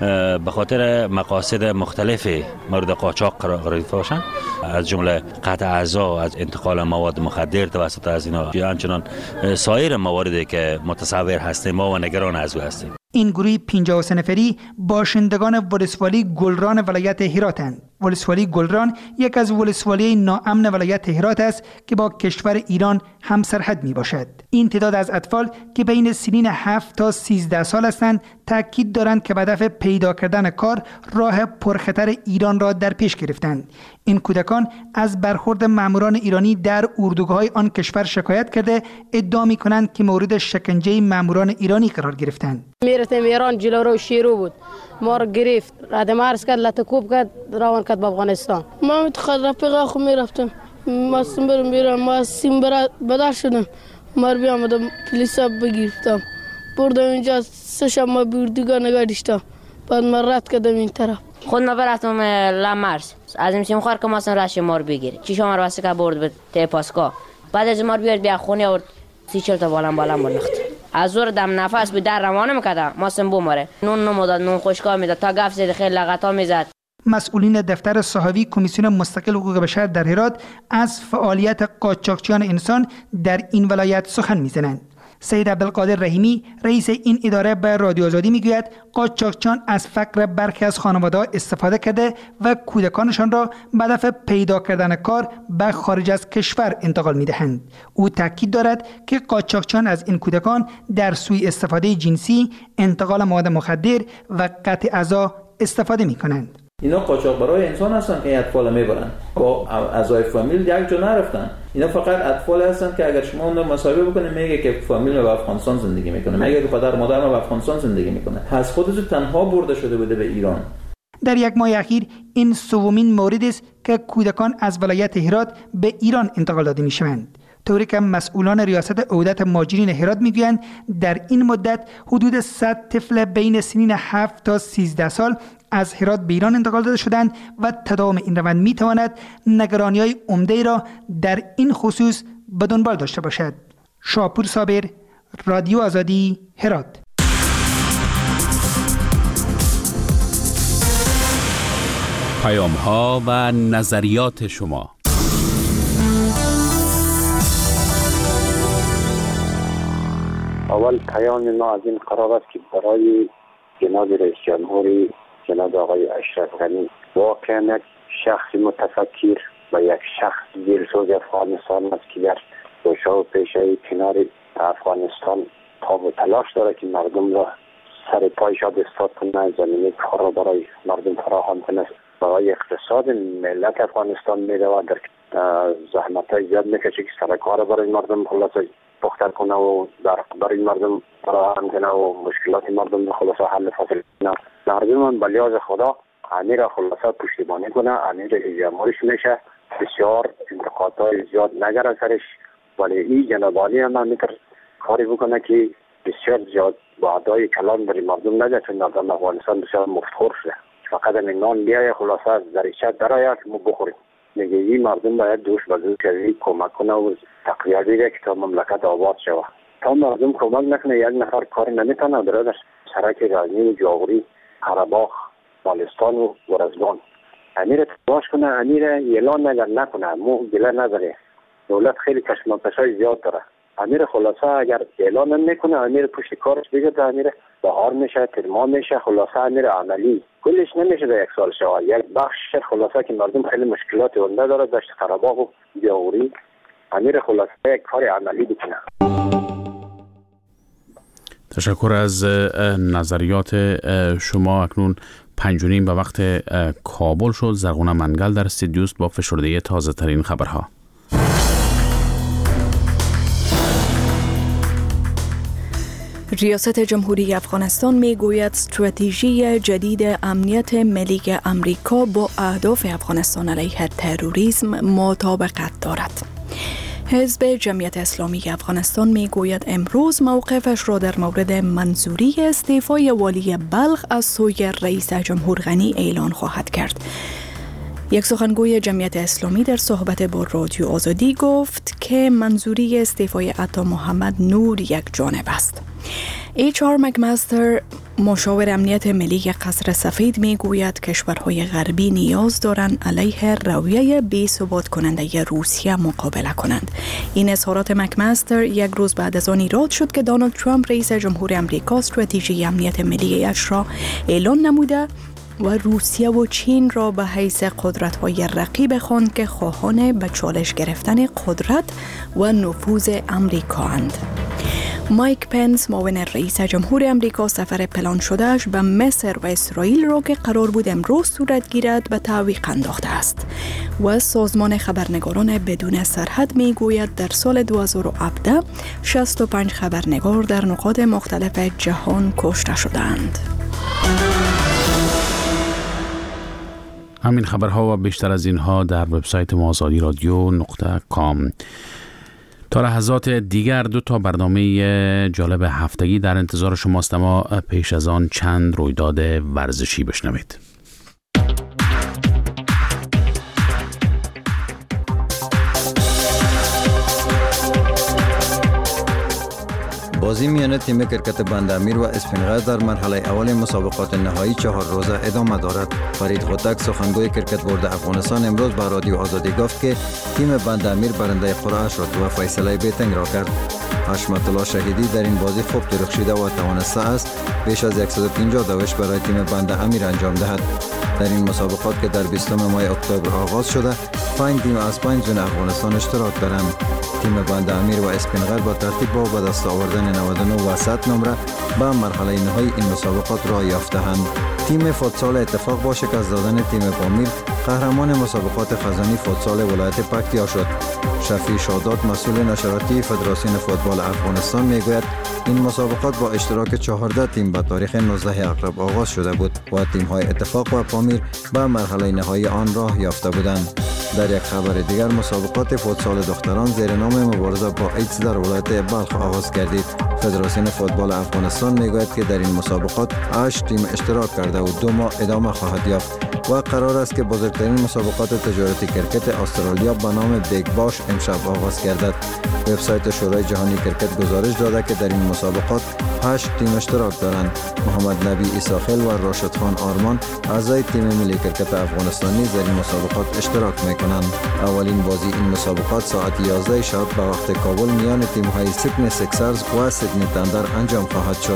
به خاطر مقاصد مختلف مورد قاچاق قرار گرفته باشند، از جمله قطع اعضا، از انتقال مواد مخدر توسط از اینا، یا همچنان سایر مواردی که متصور هستیم ما و نگران از او هستیم. این گروه 53 نفری باشندگان ولسوالی گلران ولایت هراتند. ولسوالی گلران یک از ولسوالی ناامن ولایت هرات است که با کشور ایران هم سرحد می باشد. این تعداد از اطفال که بین سنین 7 تا 13 سال هستند تاکید دارند که به هدف پیدا کردن کار راه پرخطر ایران را در پیش گرفتند. این کودکان از برخورد ماموران ایرانی در اردوگاه‌های آن کشور شکایت کرده ادعا می‌کنند که مورد شکنجه ماموران ایرانی قرار گرفتند. میرفتیم ایران جلو رو شیرو بود، ما رو گرفت، رد مرز کرد، لطکوب کرد، روان کرد به افغانستان. ما متخد رفیقا خو میرفتم، ما سیم برم ما سیم بدر شدم، ما رو بیامدم پلیسا بگیرفتم، بردم اینجا 3 شب ما بردگاه نگاه داشتم، بعد ما رد کردم این طرف. خود ما برفتم لامرز از این سیمخوار که ما راش مار بگیره چی شما رو واسه که برد به تپاسکا، بعد از مار بیاد بیا خونه آورد 30-40 تا بالام بنخت از زور دم نفس به در روانه میکرد ما سم بماره نون نموداد نون خشکا میداد تا گفت زد خیلی لغتا میزد. مسئولین دفتر صحافی کمیسیون مستقل حقوق بشر در هرات از فعالیت قاچاقچیان انسان در این ولایت سخن میزنند. سید عبدالقادر رحیمی رئیس این اداره به رادیو آزادی میگوید قاچاقچیان از فقر برخی از خانواده‌ها استفاده کرده و کودکانشان را به هدف پیدا کردن کار به خارج از کشور انتقال میدهند. او تاکید دارد که قاچاقچیان از این کودکان در سوی استفاده جنسی، انتقال مواد مخدر و قطع اعضا استفاده میکنند. اینا قاچاقبرای انسان هستن که اطفال میبرن، با اعضای فامیل یک جا نرفتن. اینا فقط اطفال هستن که اگر شما اون مصاحبه بکنید میگه که فامیل ما به افغانستان زندگی میکنه، میگه که پدر مادر ما به افغانستان زندگی میکنه، از خودش تنها برده شده بوده به ایران. در یک ماه اخیر این سومین مورد است که کودکان از ولایت هرات به ایران انتقال داده میشوند. طوری که مسئولان ریاست عهده مهاجرین هرات میگویند در این مدت حدود 100 طفل بین سنین 7 تا 13 سال از هرات به ایران انتقال داده شدند و تداوم این روند میتواند نگرانی‌های عمده را در این خصوص به دنبال داشته باشد. شاپور صابر، رادیو آزادی، هرات. پیام‌ها و نظریات شما. اول پیام ما از این قرار است که برای جناب رئیس جمهوری جناب آقای اشرف غنی واقعا یک شخص متفکر و یک شخص دلسوز افغانستان است که در گوشه و پیشه کنار افغانستان تاب و تلاش داره که مردم را سر پایش بستاد کنه، زمینه کار را برای مردم فراهم کنه، برای اقتصاد ملت افغانستان میده و در زحمت‌های زیاد میکشه که سر کار برای مردم خلاصه پختر کنه و برای مردم فراهم کنه و مشکلات مردم خلاصه حل فصل کنه. مردم من به لحاظ خدا امیر خلاصه پشتیبانی کنه، امیر جمهورش میشه بسیار انتقادهای زیاد نگره سرش، ولی این جناب عالی هم میتر کاری بکنه که بسیار زیاد وعده‌های کلان برای مردم نده، چون مردم افغانستان بسیار مفتخور شده. فقط همین نان بیایه خلاصه از دریچه درآید که ما بخوریم. میگه این مردم باید دوش به دوش کمک کنه و تقویت بده که تا مملکت آباد شود. تا مردم کمک نکنه یک نفر کاری نمیتونه. برادر سرک غزنی و جاغوری، قره‌باغ، بالستان و ورزگان امیر تباش کنه، امیر اعلان اگر نکنه مو گله نداره. دولت خیلی کشمکشای زیاد داره. امیر خلاصه اگر اعلان نمیکنه، امیر پشت کارش بگیره، امیر بهار میشه، ترما میشه، خلاصه امیر عملی کلش نمیشه در یک سال شود. یک بخش خلاصه که مردم خیلی مشکلات اونده داره، داشت قره‌باغ و جاغوری، امیر خلاصه یک کار عملی بکنه. تشکر از نظریات شما. اکنون 5:30 به وقت کابل شد. زرغونه منگل در استودیو است با فشرده تازه ترین خبرها. ریاست جمهوری افغانستان می گوید استراتژی جدید امنیت ملی امریکا با اهداف افغانستان علیه تروریسم مطابقت دارد. حزب جمعیت اسلامی افغانستان می گوید امروز موقفش را در مورد منظوری استعفای والی بلخ از سوی رئیس جمهور غنی اعلان خواهد کرد. یک سخنگوی جمعیت اسلامی در صحبت با رادیو آزادی گفت که منظوری استعفای عطا محمد نور یک جانب است. HR مکمستر مشاور امنیت ملی قصر سفید می گوید کشورهای غربی نیاز دارند علیه رویه بی‌ثبات کننده روسیه مقابله کنند. این اظهارات مکمستر یک روز بعد از آن ایراد شد که دونالد ترامپ رئیس جمهور آمریکا استراتژی امنیت ملی‌اش را اعلان نموده و روسیه و چین را به حیث قدرت‌های رقیب خواند که خواهان به چالش گرفتن قدرت و نفوذ آمریکااند. مایک پنس معاون رئیس جمهور آمریکا سفر پلان شدهش به مصر و اسرائیل را که قرار بود امروز صورت گیرد به تعویق انداخته است و سازمان خبرنگاران بدون سرحد می گوید در سال 2017 65 خبرنگار در نقاط مختلف جهان کشته شدند. همین خبرها و بیشتر از اینها در وبسایت ما azadi.radio.com. تا لحظات دیگر 2 برنامه جالب هفتگی در انتظار شماست، اما پیش از آن چند رویداد ورزشی بشنوید. بازی میان تیم کرکت بندامیر و اسپینغر در مرحله اول مسابقات نهایی 4 روزه ادامه دارد. فرید خودک سخنگوی کرکت بورد افغانستان امروز با رادیو آزادی گفت که تیم بندامیر برنده قرعه شد و فیصله بیتنگ را کرد. حشمت الله شهیدی در این بازی خوب درخشیده و توانسته است بیش از 150 دوش برای تیم بندامیر انجام دهد. در این مسابقات که در 20 ماه اکتبر آغاز شده 5 تیم از 5 زون افغانستان اشتراک دارند. تیم بندامیر و اسپینغر با ترتیب با به دست آوردن 99 و 100 نمره به مرحله نهایی این مسابقات را یافته‌اند. تیم فوتسال اتفاق با شکست دادن تیم پامیر قهرمان مسابقات خزانی فوتسال ولایت پکتیا شد. شفیع شادات مسئول نشراتی فدراسیون فوتبال افغانستان میگوید این مسابقات با اشتراک 14 تیم به تاریخ 19 اکتبر آغاز شده بود و تیم‌های اتفاق و پامیر به مرحله نهایی آن راه یافته بودند. در یک خبر دیگر مسابقات فوتسال دختران زیر نام مبارزه با ایدز در ولایت بلخ آغاز گردید. فدراسیون فوتبال افغانستان میگوید که در این مسابقات 8 تیم اشتراک کرده و 2 ماه ادامه خواهد یافت و قرار است که بزرگترین مسابقات تجارتی کرکت استرالیا به نام بیگ باش امشب آغاز گردد. وبسایت شورای جهانی کرکت گزارش داده که در این مسابقات 8 تیم اشتراک دارند. محمد نبی عیساخیل و راشد خان آرمان اعضای تیم ملی کرکت افغانستانی در این مسابقات اشتراک میکنند. اولین بازی این مسابقات ساعت 11 شب به وقت کابل میان تیم‌های سیدنی سیکسرز و سیدنی تندر انجام خواهد شد.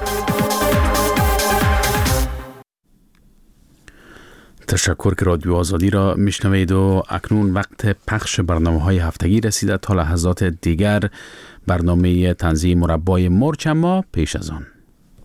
تشکر که رادیو آزادی را میشنوید و اکنون وقت پخش برنامه‌های هفتگی رسیده. تا لحظات دیگر برنامه تنزیه مربای مرچ، اما پیش از آن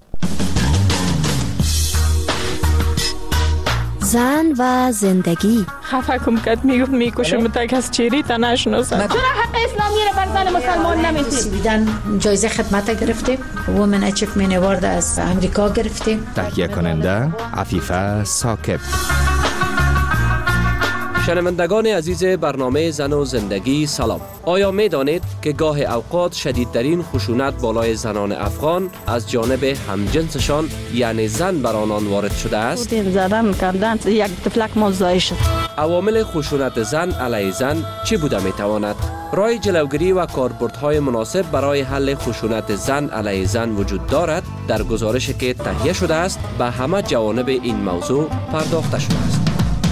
زن و زندگی. خفه کم کد میگفت میکشم تک از چیری تا نشناسد. چرا حق اسلامی رو بر زن مسلمان نمیدید؟ سویدن جایزه خدمت گرفتیم. وومن اچیومنت اوارد از امریکا گرفتیم. تهیه کننده عفیفه ثاقب. شنوندگان عزیز برنامه زن و زندگی سلام. آیا می دانید که گاه اوقات شدیدترین خشونت بالای زنان افغان از جانب همجنسشان یعنی زن بر آنان وارد شده است؟ زدن کردن یک تفلک موضوعی شد. عوامل خشونت زن علیه زن چی بوده می تواند؟ راه جلوگیری و کاربردهای مناسب برای حل خشونت زن علیه زن وجود دارد؟ در گزارشی که تهیه شده است به همه جوانب این موضوع پرداخته شده است.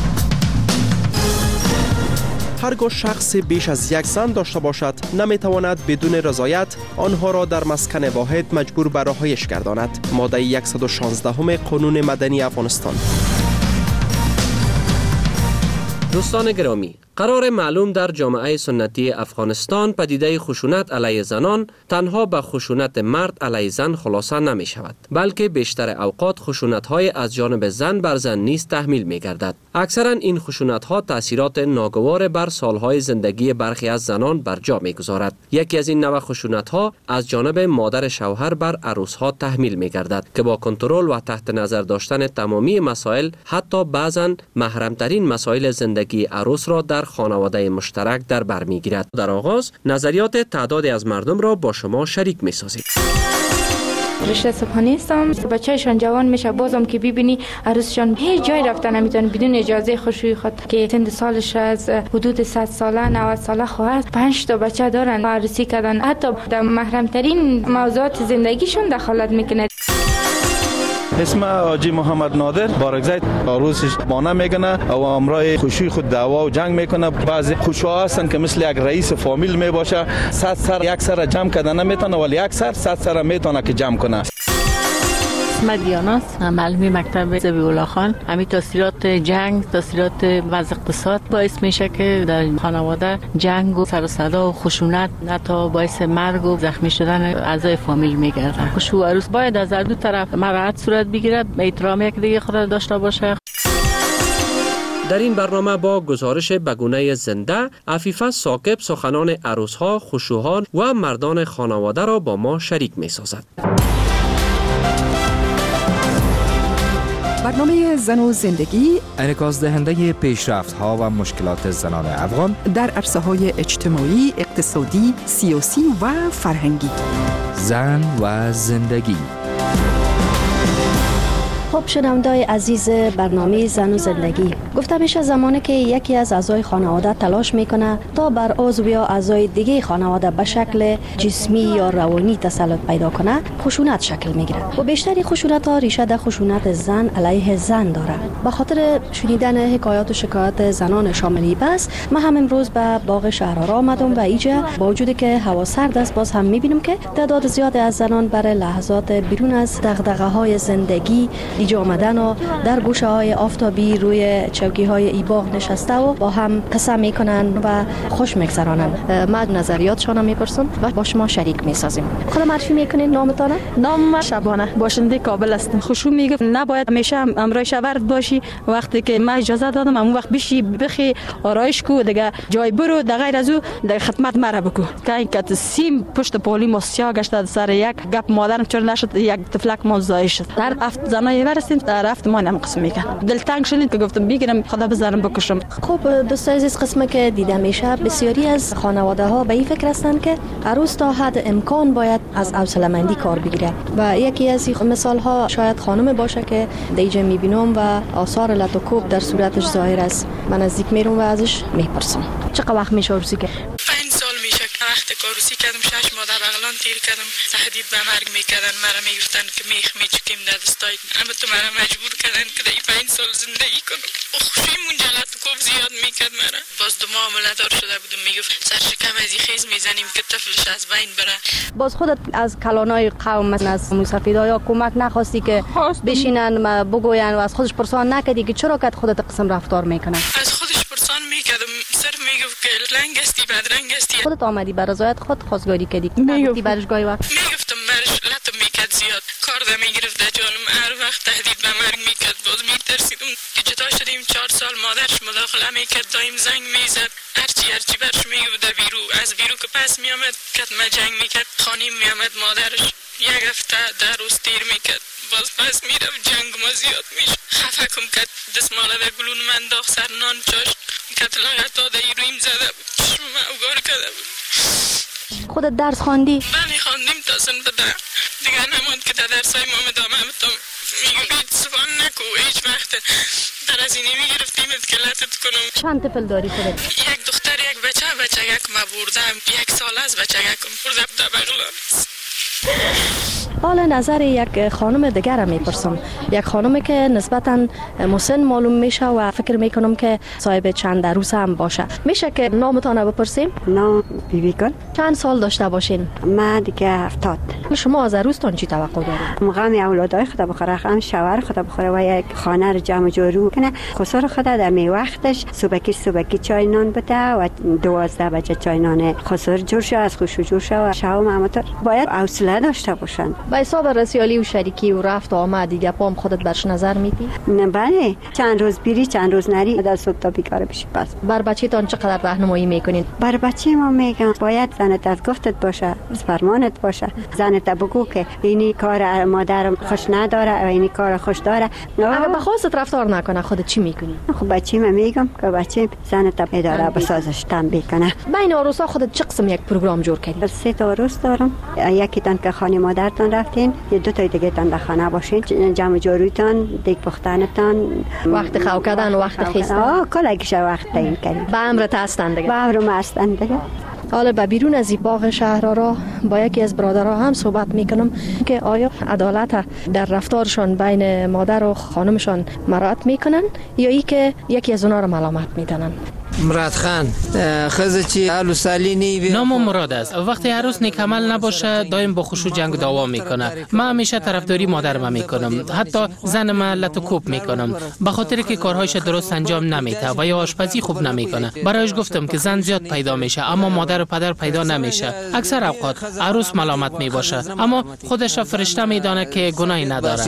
هرگاه شخص بیش از یک زن داشته باشد نمیتواند بدون رضایت آنها را در مسکن واحد مجبور به رهایش گرداند. ماده 116 قانون مدنی افغانستان. دوستان گرامی، قرار معلوم در جامعه سنتی افغانستان پدیده خشونت علیه زنان تنها به خشونت مرد علیه زن خلاصه نمی شود، بلکه بیشتر اوقات خشونت های از جانب زن بر زن نیز تحمیل می گردد. اکثرا این خشونت ها تاثیرات ناگوار بر سالهای زندگی برخی از زنان بر جا می گذارد. یکی از این نوع خشونت ها از جانب مادر شوهر بر عروس ها تحمیل می گردد که با کنترل و تحت نظر داشتن تمامی مسائل، حتی بعضا محرمترین مسائل زندگی عروس را در خانواده مشترک در بر میگیرد. در آغاز نظریات تعدادی از مردم را با شما شریک می سازیم. رشته صبحانی هستم. بچه‌شان جوان میشه، بازم که ببینی عروسشان هیچ جای رفتن نمیتونه بدون اجازه خوشوی خود که سن سالش از حدود 100 ساله 90 ساله خواهد 5 تا بچه دارن، عروسی کردن، حتی در محرم ترین موضوعات زندگیشون دخالت میکنه. اسم حاجی محمد نادر بارگزای عروسش بانه میکنه و امرای خوشی خود دعوا و جنگ میکنه. بعضی خوشا هستن که مثل یک رئیس فامیل میباشه، 100 سر یک سر جمع کردن نمیتونه ولی یک سر 100 سر میتونه که جمع کنه. اسم دیاناست، معلمی مکتب ذبیح الله خان. همین تاثیرات جنگ، تاثیرات وضع اقتصاد باعث میشه که در خانواده جنگ و سر و صدا و خشونت حتی باعث مرگ و زخمی شدن اعضای فامیل میگردن. خوشو و عروس باید از هر دو طرف مراعات صورت بگیرد، احترام یک دیگه خود داشته باشه. در این برنامه با گزارش بگونه زنده، عفیفه ثاقب سخنان عروسها، خشوها و مردان خانواده را با ما شریک می سازد. برنامه زن و زندگی انعکاس دهنده پیشرفت‌ها و مشکلات زنان افغان در عرصه‌های اجتماعی، اقتصادی، سیاسی و فرهنگی. زن و زندگی. خب شنونده‌های عزیز برنامه زن و زندگی، گفته میشه زمانی که یکی از اعضای خانواده تلاش میکنه تا بر عضو یا اعضای دیگه خانواده به شکل جسمی یا روانی تسلط پیدا کنه، خشونت شکل میگیره و بیشتری خشونت ها ریشه در خشونت زن علیه زن داره. به خاطر شنیدن حکایات و شکایات زنان شاملی بس من هم امروز به باغ شهرآرا آمدم و اینجا با وجودی که هوا سرد است باز هم میبینم که تعداد زیادی از زنان برای لحظات بیرون از دغدغه‌های زندگی اینجا آمدن و در گوشه های آفتابی روی چوکی های ای باغ نشسته و با هم قصه میکنن و خوش میگذرانن. من نظریاتشان میپرسم و با شما شریک میسازیم. خود معرفی میکنین نامتانه؟ نام شبانه، باشنده کابل هستم. خوشو میگه نباید همیشه امرای شورد باشی، وقتی که من اجازه دادم اون وقت بشی بخی آرایش کو دیگه جای برو، در غیر از او در خدمت مرا بکو. که سیم پشت پولی ماسیا گشت سر یک گپ مادرم چرا نشد یک تفلک موضوعی شد. در افت زنای ورسیم در افت ما نم قسم میکرد. دلتنگ شدید که گفتم بگیرم خدا بزنم بکشم. خب دوستای عزیز، قسمه که دیده میشه بسیاری از خانواده ها به این فکر هستند که عروس تا حد امکان باید از حوصله‌مندی کار بگیره و یکی از این مثال ها شاید خانم باشه که دیجا میبینم و آثار لطوکوب در صورتش ظاهر است. من نزدیک میرم و ازش میپرسم چقدر وقت میشه عروسی که 5 سال میشه که وقت کاروسی کردم، 6 ماه در بغلان تیر کردم، تهدید به مرگ میکردن، مرا میگفتن که میخ میچکیم در دستای، اما تو مرا مجبور کردن که در 5 سال زندگی کنم. خوشی منجلت کوب زیاد میکرد مرا. باز دو معامله دار شده بودم، میگفت سر شکم از این خیز میزنیم که طفلش از بین بره. باز خودت از کلانای قوم مثلا از موسفیدایا کمک نخواستی که بشینن بگوین و از خودش پرسان نکردی که چرا که خودت قسم رفتار میکنن؟ از خودش پرسان میکردم، صرف میگفت که لنگ هستی بدرنگ هستی. خودت آمدی بر رضایت خود خواستگاری کردی؟ میگفتی برش گاهی وقت میگفتم برش لطم میکرد زیاد، کار ده میگرفت در جانم، هر وقت تهدید به مرگ میکرد. باز میترسیدم که جدا شدیم 4 سال مادرش مداخله میکرد، دایم زنگ میزد، هرچی برش میگفت در بیرو، از بیرو که پس میامد کتمه جنگ میکرد، خانیم میامد مادرش یک هفته در روز تیر میکرد، باز پس میرفت جنگ ما زیاد میشه، خفه کم کرد، دستماله در گلون من داغ سر نان چاشت که لغت داده ایرویم زده بود، چشم من اوگار کرده بود. خودت درس خواندی؟ بله خواندیم تا صنف ده. دیگه نماند که تا درسای ما ادامه بدم. میگم هیچ سوال نکو، هیچ وقت در از اینی میگرفتیم اتکلتت کنم. چند طفل داری خودت؟ یک دختر یک بچه یک ما بردم، 1 سال از بچه یکم بردم تا بغلان. حالا نظر یک خانم دیگر میپرسم، یک خانمی که نسبتاً مسن معلوم میشه و فکر میکنم که صاحب چند عروس هم باشه. میشه که نامتان بپرسیم؟ نام بیبی گل. چند سال داشته باشین؟ من دیگه 70. شما از عروستان چی توقع دارید؟ غم اولادای خدا بخوره، غم شوهر خدا بخوره و یک خانه رو جمع جورو کنه. خسر خدا در می وقتش صبحکی چای نان بده و 12 بجه چای نان خسر جور شه، از خوشو جور شه و شام همونطور باید حوصله داشته باشن. با حساب رسیالی و شریکی و رفت و آمد دیگه پام خودت برش نظر میدی؟ نه بله، چند روز بیری چند روز نری در صبح تا بیکاره بشی. بس بر بچه‌تان چقدر راهنمایی میکنین؟ بر بچه ما میگم باید زنت از گفتت باشه، از فرمانت باشه. زنت بگو که اینی کار مادرم خوش نداره و اینی کار خوش داره. اگه بخواست رفتار نکنه خودت چی میکنی؟ خب بچه ما میگم که بچه زنت اداره بسازش تنبیه کنه. بین عروسا خودت چه قسم یک پروگرام جور کردی؟ 3 تا عروس دارم. یکی تان که خانه مادرتان رفتین، یه 2 تا دیگه تان در خانه باشین، جمع جوریتان، دیگ پختنتان، وقت خو کردن و وقت خیستن. کلاگیش وقت تعیین کردیم. به امرت هستن دیگه. به امر هستن دیگه. حالا به بیرون از این باغ شهرها با یکی از برادرها هم صحبت میکنم که آیا عدالت در رفتارشان بین مادر و خانمشان مراعات میکنن یا ای که یکی از اونا رو ملامت میدنن. مراد خان خزچی الو سالینی نام مراد است. وقتی عروس نیکمل نباشه دائم با خوشو جنگ دعوا میکنه. من همیشه طرفداری مادرم میکنم، حتی زنم لط کوب میکنم به خاطر که کارهایش درست انجام نمیده و یا آشپزی خوب نمیکنه. برایش گفتم که زن زیاد پیدا میشه اما مادر و پدر پیدا نمیشه. اکثر اوقات عروس ملامت میباشه اما خودش فرشته میدانه که گناهی نداره.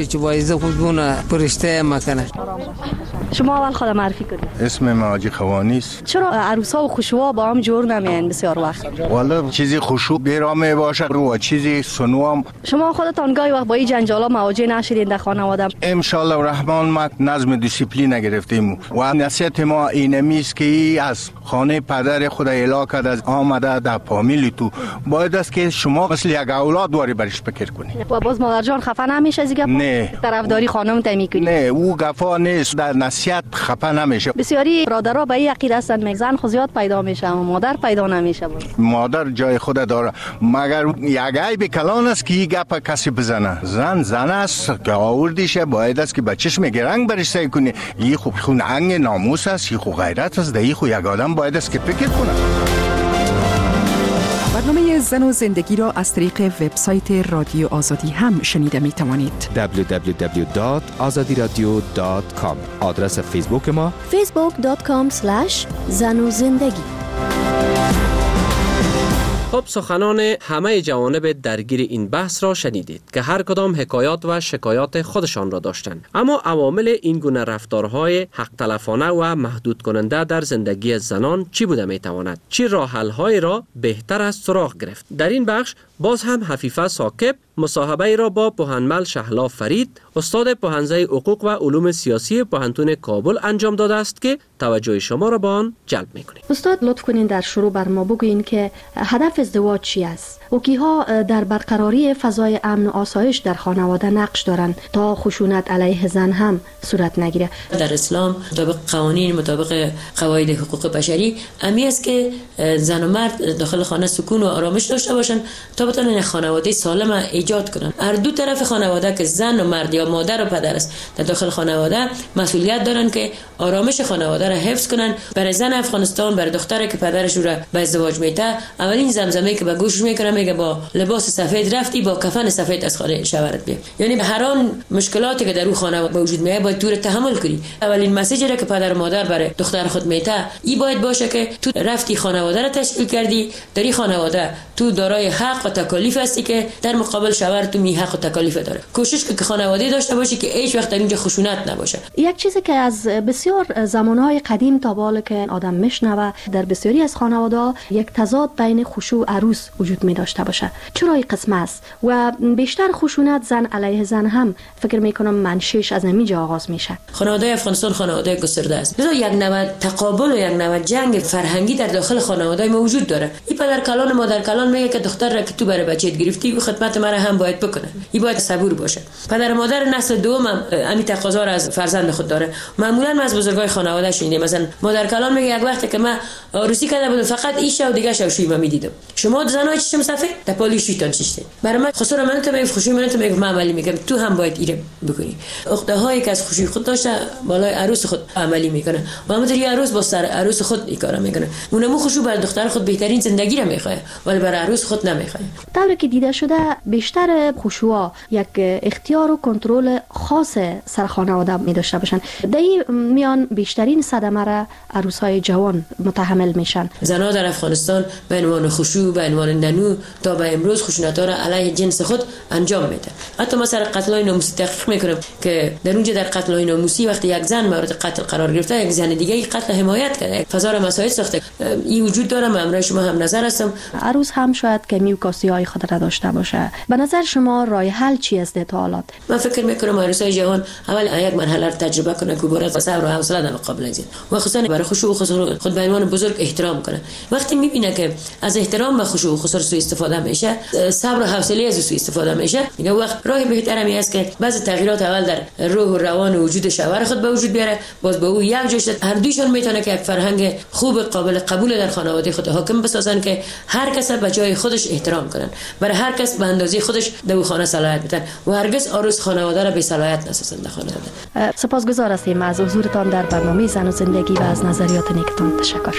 شما اول خود معرفی کنید. اسم من حاجی خوانی است. چرا عروسا و خوشوا با هم جور نمیان بسیار وقت؟ والا چیزی خوشو بیرا می باشه و چیزی سنوام. شما خودتان گاهی وقت با این جنجالا مواجه نشدین در خانواده؟ ان شاء الله الرحمن ما نظم دیسیپلین نگرفتیم و نصیحت ما اینمی است که از خانه پدر خود اعلام کرد از آمده در فامیل تو باید است که شما مثل یک اولاد واری برش فکر کنید. و باز مادر جان خفه نمیشه از این نه. طرفداری خانم ته میکنید؟ نه او گفا نیست، در نصیحت خفه نمیشه. بسیاری برادرها به این عقیده هستند میگن خود زیاد پیدا میشه اما مادر پیدا نمیشه. مادر جای خود داره مگر یک عیب کلان است که این گپ کسی بزنه. زن است که آوردیش باید است که بچهش میگرنگ برش سعی کنه. این خوب خون انگ ناموس است، این خوب غیرت است، این خوب یک آدم باید است که فکر کنه. برنامه زن و زندگی را از طریق وبسایت رادیو آزادی هم شنیده می توانید. www.azadiradio.com. آدرس فیسبوک ما facebook.com/zanozindagi. خب سخنان همه جوانب درگیر این بحث را شنیدید که هر کدام حکایات و شکایات خودشان را داشتند. اما عوامل این گونه رفتارهای حق تلفانه و محدود کننده در زندگی زنان چی بوده میتواند؟ چی راه حل‌هایی را بهتر از سراغ گرفت؟ در این بخش باز هم حفیفه ثاقب مصاحبه را با پوهنمل شهلا فرید استاد پوهنځی حقوق و علوم سیاسی پوهنتون کابل انجام داده است که توجه شما را به آن جلب می‌کنیم. استاد لطف کنین در شروع بر ما بگویین که هدف ازدواج چی است و کیها در برقراری فضای امن و آسایش در خانواده نقش دارند تا خشونت علیه زن هم صورت نگیره. در اسلام مطابق قوانین مطابق قواعد حقوق بشری امی است که زن و مرد داخل خانه سکون و آرامش داشته باشند تا بتوانند خانواده سالم ایجاد کنند. هر دو طرف خانواده که زن و مرد یا مادر و پدر است در داخل خانواده مسئولیت دارند که آرامش خانواده را حفظ کنند. برای زن افغانستان برای دختری که پدرش را به ازدواج میده اولین زمزمه که به گوش میکنه میگه با لباس سفید رفتی با کفن سفید از خانه شوهرت بیا. یعنی به هر آن مشکلاتی که در اون خانه وجود میاد باید تو تحمل کنی. اولین مسیجی را که پدر و مادر برای دختر خود میده این باید باشه که تو رفتی خانواده را تشکیل کردی، در این خانواده تو دارای حق و تکالیف هستی که در مقابل شوهر تو می حق و تکالیف داره. کوشش که خانواده داشته باشی که هیچ وقت در اینجا خشونت نباشه. یک چیزی که از بسیار زمانهای قدیم تا به حال که آدم میشنوه در بسیاری از خانواده‌ها یک تضاد بین خشوع عروس وجود می داشته باشه. چرا این قسم است و بیشتر خشونت زن علیه زن هم فکر میکنم منشأش از همینجا آغاز میشه. خانواده افغانستان خانواده گسترده است. لذا یک نوع تقابل و یک نوع جنگ فرهنگی در داخل خانواده ما وجود داره. این پدر کلان مادر کلان میگه که دختر را که تو برای بچه‌ت گرفتی و خدمت مرا هم باید بکنه. این باید صبور باشه. پدر مادر نسل دوم هم همین تقاضا را از فرزند خود داره. معمولا ما از بزرگای خانواده شنیدیم مثلا مادر کلان میگه یک وقتی که من عروسی کرده بودم فقط این شو دیگه شوشویی ما میدیدم. شما زنای چشم سفید در پالی شیطان چشته. برای من خسارت من تو میگم خوشی من تو میگم عملی میگم تو هم باید ایره بکنی. اخته هایی که از خوشی خود داشته بالای عروس خود عملی میکنه. و همونطوری عروس با سر عروس خود این کارا میکنه. اونمو خوشو برای دختر خود بهترین زندگی را میخواد ولی برای عروس خود نمیخواد. طوری که دیده شده بیشتر خشوع یک اختیار و کنترل خاص سر خانواده می داشته باشن. در این میان بیشترین صدمه را عروس‌های جوان متحمل میشن. زنها در افغانستان به عنوان خشوع به عنوان ننو تا به امروز خشونت‌ها را علیه جنس خود انجام میده. حتی مثلا قتل‌های ناموسی تحقیق میکنم که در اونجا در قتل‌های ناموسی وقتی یک زن مورد قتل قرار گرفته یک زن دیگه قتل حمایت کرده فضا را مساعد ساخته. این وجود داره. من امروز شما هم نظر هستم عروس هم شاید که میوکاسی‌های خود را داشته باشه. به نظر شما راه حل چی است در حالات؟ من فکر میکنم عروسای جوان اول یک مرحله رو تجربه کنه که برای صبر و حوصله در مقابل از این و خصوصا برای خشوع و خسر خود به عنوان بزرگ احترام کنه. وقتی میبینه که از احترام و خشوع و خسر سوء استفاده میشه صبر و حوصله از سوء استفاده میشه دیگه وقت راه بهتری است که بعضی تغییرات اول در روح و روان و وجود شوهر خود به وجود بیاره باز به او یک جوش هر دویشون میتونه که یک فرهنگ خوب قابل قبول در خانواده خود حاکم بسازن که هر کس به جای خودش احترام کنن برای هر کس به اندازه خودش در خانه صلاحیت بدن و هرگز عروس خانواده را به صلاحیت نسازن در خانواده. سپاسگزار هستیم از حضورتان در برنامه زن و زندگی و از نظریات نیکتان. تشکر.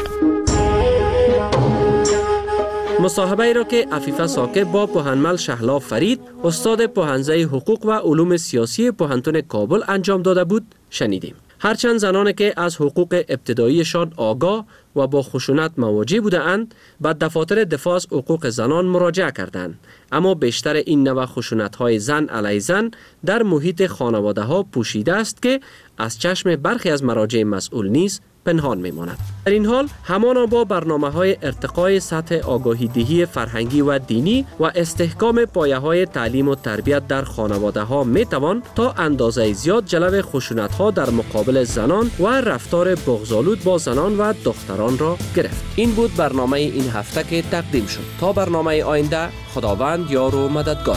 مصاحبه ای را که عفیفه ساکب با پوهنمل شهلا فرید استاد پوهنځی حقوق و علوم سیاسی پوهنتون کابل انجام داده بود شنیدیم. هرچند زنانی که از حقوق ابتداییشان آگاه و با خشونت مواجه بودند به دفاتر دفاع از حقوق زنان مراجعه کردند، اما بیشتر این نوع خشونت‌های زن علیه زن در محیط خانواده‌ها پوشیده است که از چشم برخی از مراجع مسئول نیز پنهان میماند. در این حال همانا با برنامه‌های ارتقای سطح آگاهی دهی فرهنگی و دینی و استحکام پایه‌های تعلیم و تربیت در خانواده‌ها میتوان تا اندازه زیاد جلو خشونت‌ها در مقابل زنان و رفتار بغض‌آلود با زنان و دختران را گرفت. این بود برنامه این هفته که تقدیم شد. تا برنامه آینده خداوند یار و مددگار.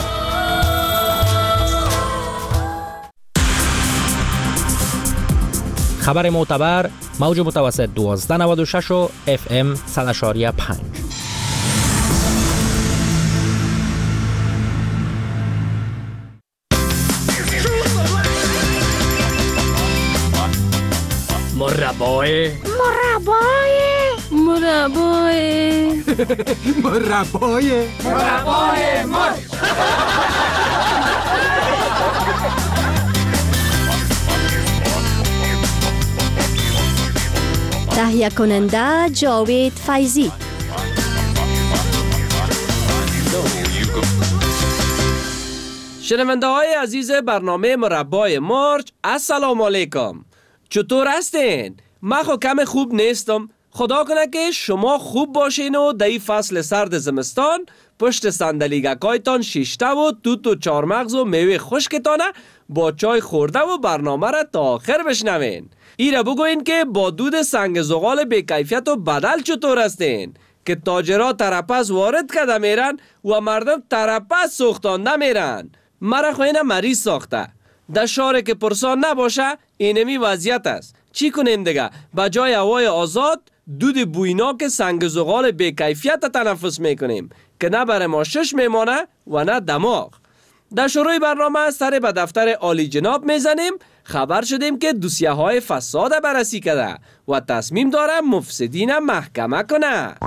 خبر معتبر موج متوسط 1296 و FM 100.5. مربای مرچ. تهیه کننده جاوید فیضی. شنونده های عزیز برنامه مربای مارچ، السلام علیکم. چطور هستین؟ من خو کم خوب نیستم. خدا کنه که شما خوب باشین و در این فصل سرد زمستان پشت صندلیگکایتان شیشته و توت و چارمغز و میوه خشکتانه با چای خورده و برنامه را تا آخر بشنوین. ایره بگوین که با دود سنگ زغال بی‌کیفیت و بدل چطور هستین که تاجرها ترپز وارد کرده میرن و مردم ترپز سوختانده میرن. مرا خوینه مریض ساخته. در شهر که پرسان نباشه اینمی وضعیت است. چی کنیم دیگه؟ به جای هوای آزاد دود بویناک سنگ زغال بی‌کیفیت تنفس میکنیم که نه بر ما شش میمانه و نه دماغ. در شروع برنامه سر به دفتر عالی جناب میزنیم. خبر شدیم که دوسیه‌های فساد بررسی کرده و تصمیم داره مفسدین محکمه کنه.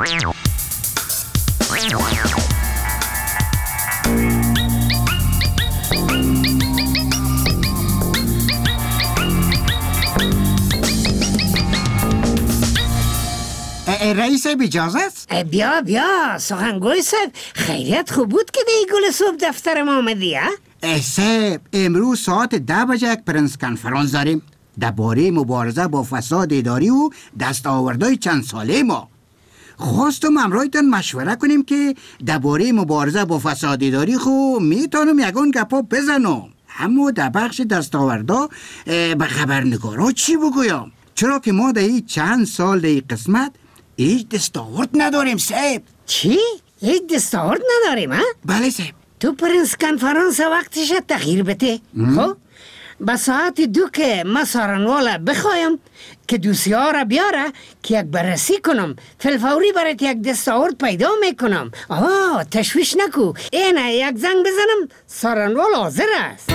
رئیس اجازه است؟ بیا سخنگوی صاحب، خیریت خوب بود که دی گل صبح دفتر ما آمدی ها؟ صاحب امروز ساعت 10 بجه یک پرنس کنفرانس داریم درباره مبارزه با فساد اداری و دستاوردهای چند ساله ما. خواستم همراهتان مشوره کنیم که درباره مبارزه با فساد اداری خو میتونم یگان گپا بزنم، اما در بخش دستاوردا به خبرنگارا چی بگویم؟ چرا که ما در این چند سال در این قسمت هیچ دستاورد نداریم صاحب. چی؟ هیچ دستاورد نداریم ها؟ بله صاحب. تو پرنس کنفرانس وقتش تغییر بده. خب با ساعت 2 که ما سارنوالا بخوایم که دوسیه را بیاره که یک بررسی کنم، فلفوری برات یک دستاورد پیدا میکنم. تشویش نکو، اینه یک زنگ بزنم سارنوال حاضر است.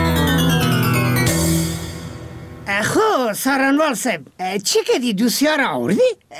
خب سارنوال صاحب، چی کردی دوسیه را آوردی؟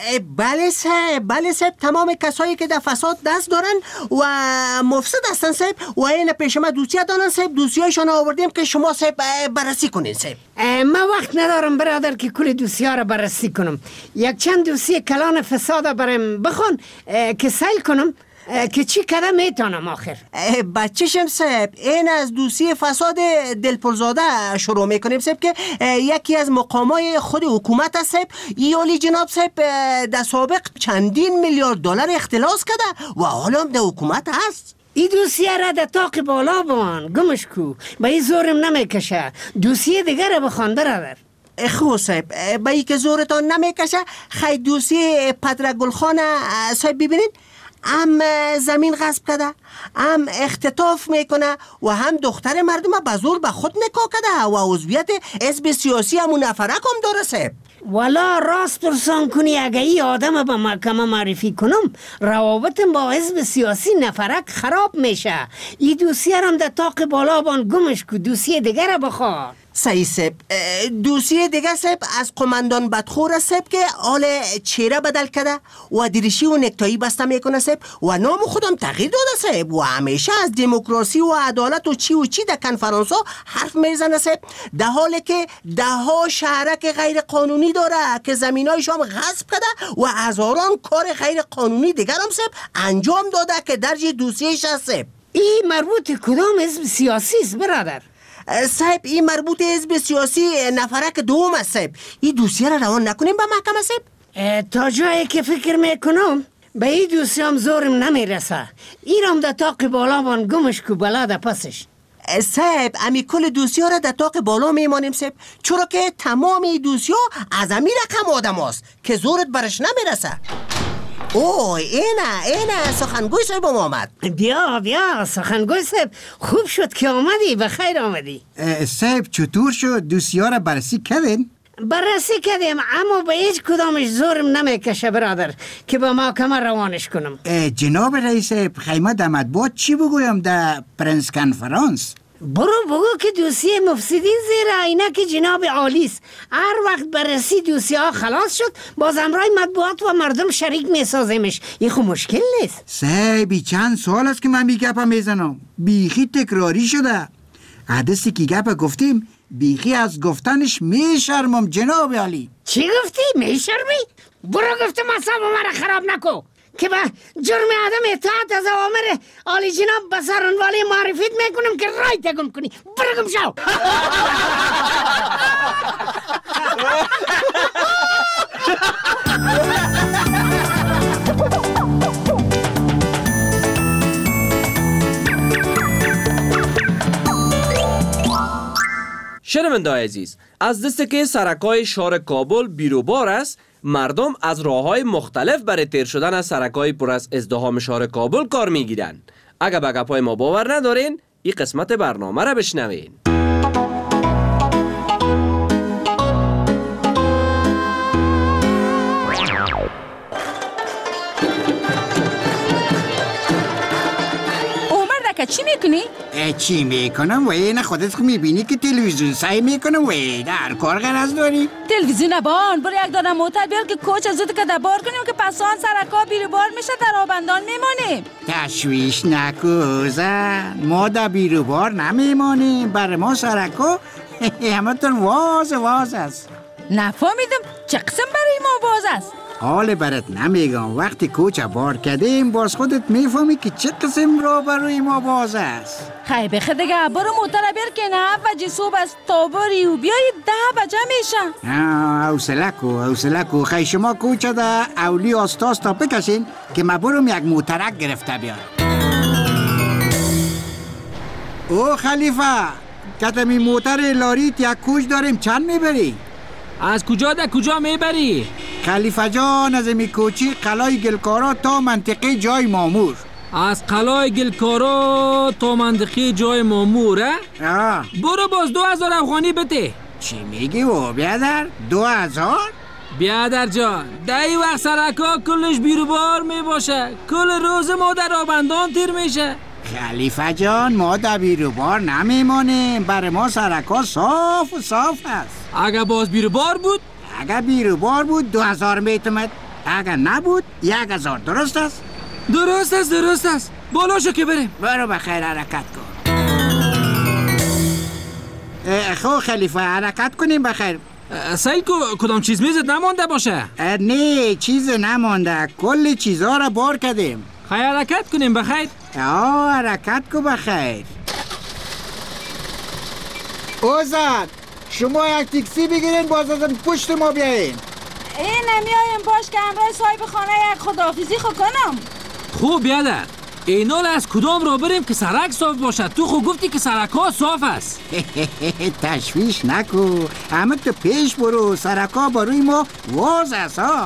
بله صاحب، تمام کسایی که در فساد دست دارن و مفسد هستن صاحب و این پیش ما دوسیه دارن صاحب، دوسیهشان آوردیم که شما صاحب بررسی کنین صاحب. ما وقت ندارم برادر که کل دوسیه را بررسی کنم. یک چند دوسیه کلان فساد برام بخون که سیل کنم که چی کده میتونم آخر. بچه‌شم صاحب، این از دوسیه فساد دلپرزاده شروع میکنیم صاحب که یکی از مقامای خود حکومت است صاحب. ایالی جناب صاحب در سابق چندین میلیارد دلار اختلاس کرده و حالا در حکومت هست. این دوسیه را در طاق بالا بان گمش کو، با این زورم نمیکشه. دوسیه دیگر را بخوان برادر. خب صاحب، با این که زورتان نمیکشه خیلی دوسیه پدر گلخان صاحب ببینید، هم زمین غصب کرده، هم اختطاف میکنه و هم دختر مردم به زور به خود نکاح کرده و عضویت حزب سیاسی همون نفرک هم داره صاحب. والا راست پرسان کنی اگه ای آدم به محکمه معرفی کنم روابطم با حزب سیاسی نفرک خراب میشه. این دوسیه هم در طاق بالا بان گمش کو، دوسیه دیگر بخواه. صحیح صاحب. دوسیه دیگه صاحب از قماندان بدخور صاحب که حال چهره بدل کرده و دریشی و نکتایی بسته میکنه صاحب و نام خودم تغییر داده صاحب و همیشه از دموکراسی و عدالت و چی در کنفرانس ها حرف میزنه صاحب، در حالی که ده ها شهرک غیر قانونی داره که زمینایشان غصب کرده و هزاران کار غیر قانونی دیگر هم صاحب انجام داده که درج دوسیهش هست صاحب. این مربوط کدام حزب سیاسی است برادر؟ صاحب این مربوط حزب سیاسی نفرک دوم است صاحب. این دوسیه را روان نکنیم به محکمه صاحب؟ تا جایی که فکر میکنم به این دوسیه هم زورم نمیرسه. ایرام در طاق بالا بان گمش کو بلد پسش. صاحب امی کل دوسیه را در طاق بالا میمانیم صاحب، چرا که تمام این دوسیه از امی رقم آدم هست که زورت برش نمیرسه. اینه سخنگوی صاحب آمد. بیا سخنگوی صاحب، خوب شد که آمدی، بخیر آمدی. صاحب چطور شد؟ دوسیه را بررسی کردین؟ بررسی کردیم اما به هیچ کدامش زورم نمیکشه برادر که به محکمه روانش کنم. جناب رئیس خیمه در مطبوعات چی بگویم در پرنس کنفرانس؟ بگو که دوسیه مفسدین زیر عینک جناب عالی است. هر وقت بررسی دوسیه ها خلاص شد باز امرای مطبوعات و مردم شریک میسازیمش. این خو مشکل نیست صاحبی. چند سال است که من بی گپا میزنم، بیخی تکراری شده. حدثی که گپا گفتیم بیخی از گفتنش میشرمم جناب عالی. چی گفتی؟ میشرمی؟ برو گفتم اصاب مرا خراب نکو که به جرم عدم اطاعت از اوامر عالی جناب به سارنوالی معرفیت میکنم که رای تگم کنی. برگم شو. شنونده‌های عزیز، از دسته که سرکای شهر کابل بیروبار است، مردم از راه‌های مختلف برای تیر شدن از سرکای پر از ازدحام شهر کابل کار میگیرن. اگه به گپای ما باور ندارین، این قسمت برنامه را بشنوین. چی میکنی؟ چی میکنم؟ این خودت خود میبینی که تلویزیون سعی میکنم در کار غرض داری؟ تلویزیون بان برو یک دانه موتر بیار که کوچ از زود که دبار کنیم که پسان سرکا بیروبار میشه در آبندان میمانیم. تشویش نکو زن، ما در بیروبار نمیمانیم، برای ما سرکا همه تر واز است. نفهمیدم چه قسم برای ما واز است؟ حال برات نمیگم. وقتی کوچه بار کردیم باز خودت میفهمی که چه قسم روبروی ما باز است. خیلی بخه دیگه برو موتر بیر که 9 بجه صبح از تابری و بیایی 10 بجه میشن. حوصله کو خیلی شما کوچه ده اولی آستاس تا بکشین که ما برم یک موترک گرفته بیارم. او خلیفه کتمی موتر لاریت یک کوچ داریم چند میبری؟ از کجا ده کجا میبری؟ خلیفه جان از می کوچی قلعه گلکارا تا منطقه جای مامور. از قلعه گلکارا تا منطقه جای مامور برو باز 2000 افغانی بده. چی میگی و بیادر؟ 2000؟ بیادر جان دایی وقت سرکا کلش بیروبار میباشه، کل روز ما در آبندان تیر میشه. خلیفه جان ما در بیروبار نمیمانیم، برای ما سرکا صاف و صاف است. اگه باز بیروبار بود؟ اگه بیروبار بود 2000 میتومد، اگه نبود 1000. درست است؟ درست است. بالا شو که بریم. برو بخیر حرکت کن. خب خلیفه حرکت کنیم بخیر. سیل کدام چیز میزد نمانده باشه؟ نه چیز نمانده، کل چیزها را بار کردیم. خیلی حرکت کنیم بخیر. حرکت کن بخیر. اوزد شما یک تاکسی بگیرین باز از پشت ما بیاین. نمیایم باش که همراه صاحب خانه یک خداحافظی خو کنم. خوب بیادر اینال از کدام را بریم که سرک صاف باشد؟ تو خود گفتی که سرک ها صاف است. تشویش نکو، همه تو پیش برو، سرک ها بروی ما واز است ها.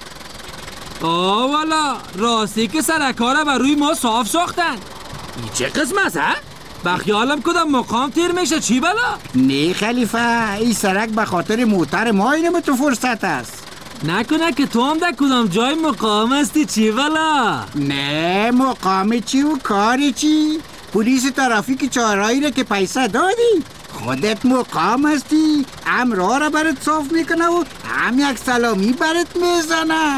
والا راستی که سرک ها را بروی ما صاف ساختن. این چه قسم است ها؟ بخیالم کدام مقام تیر میشه چی بلا؟ نه خلیفه این سرک به خاطر موتر ما اینم تو فرصت است. نکنه که تو هم در کدام جای مقام هستی چی بلا؟ نه مقام چی و کاری چی؟ پلیس ترافیک چهارراهی را که پیسه دادی خودت مقام هستی، هم راه را برات صاف میکنه و هم یک سلامی برات میزنه.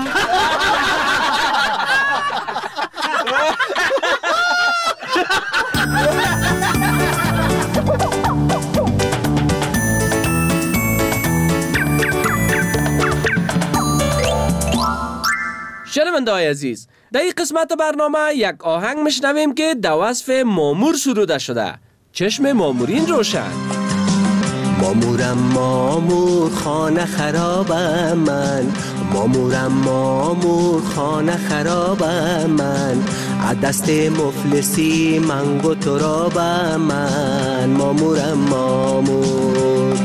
شنونده‌های عزیز، در این قسمت برنامه یک آهنگ میشنویم که در وصف مامور سروده شده. چشم مامورین روشن. مامورم مامور خانه خرابم من، مامورم مامور خانه خرابم من، دست مفلسی منگو ترابم من، مامورم مامور.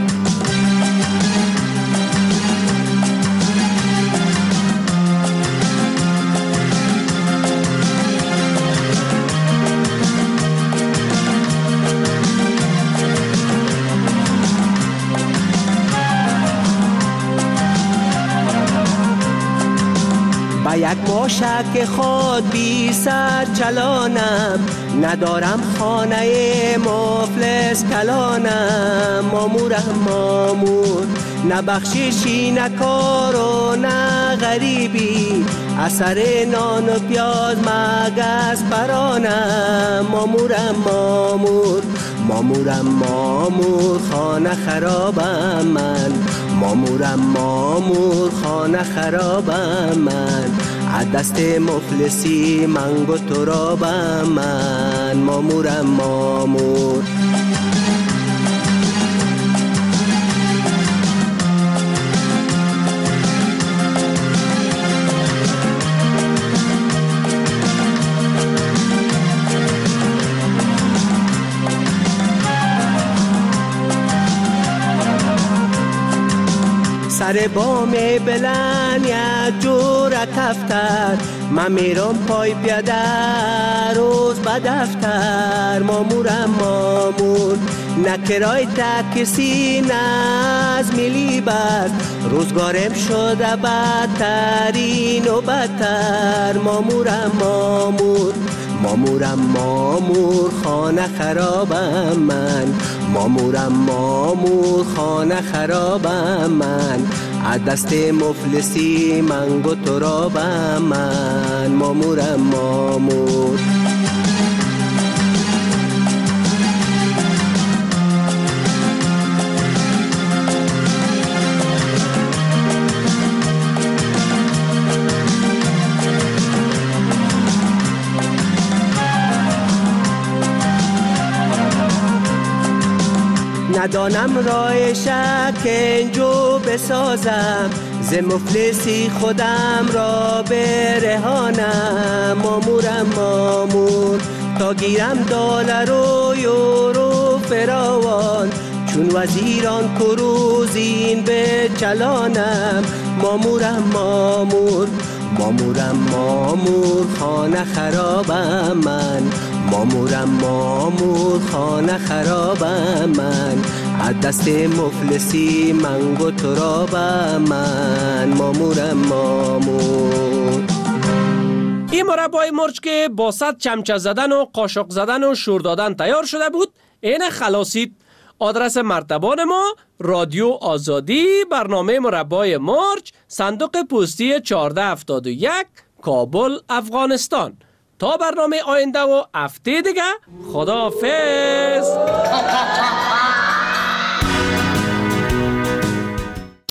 با یک ماشک خود بی سر چلانم، ندارم خانه مفلس کلانم، مامورم مامور. نه بخششی نه کار و نه غریبی، اثر نان و پیاز مگس پرانم، مامورم مامور. مامورم مامور خانه خرابم من، مامورم مامور خانه خرابم من، دست مفلسی منگو ترابم من، مامورم مامور. سر بام بلند یک جور کفتر، من میرم پای پیاده روز به دفتر، مامورم مامور. نه کرای تاکسی نه از ملی بس، روزگارم شده بدترین و بدتر، مامورم مامور. مامورم مامور خانه خرابم من، مامورم مامور خانه خرابم من، دست مفلسی منگو ترابم من، مامورم مامور. ندانم راه شکنجو بسازم، ز مفلسی خودم را برهانم. مامورم مامور تا گیرم دلار و یورو فراوان، چون وزیران کروزین به چلانم. مامورم مامور، مامورم مامور، خانه خرابم من. مامورم مامور، خانه خرابم من. از دست مفلسی منگو ترابم من. مامورم مامور. این مربای مرچ که با 100 چمچه زدن و قاشق زدن و شور دادن تیار شده بود، این خلاصید. آدرس مرتبان ما رادیو آزادی، برنامه مربای مرچ، صندوق پستی 1471، کابل، افغانستان. تا برنامه آینده و هفته دیگه، خداحافظ.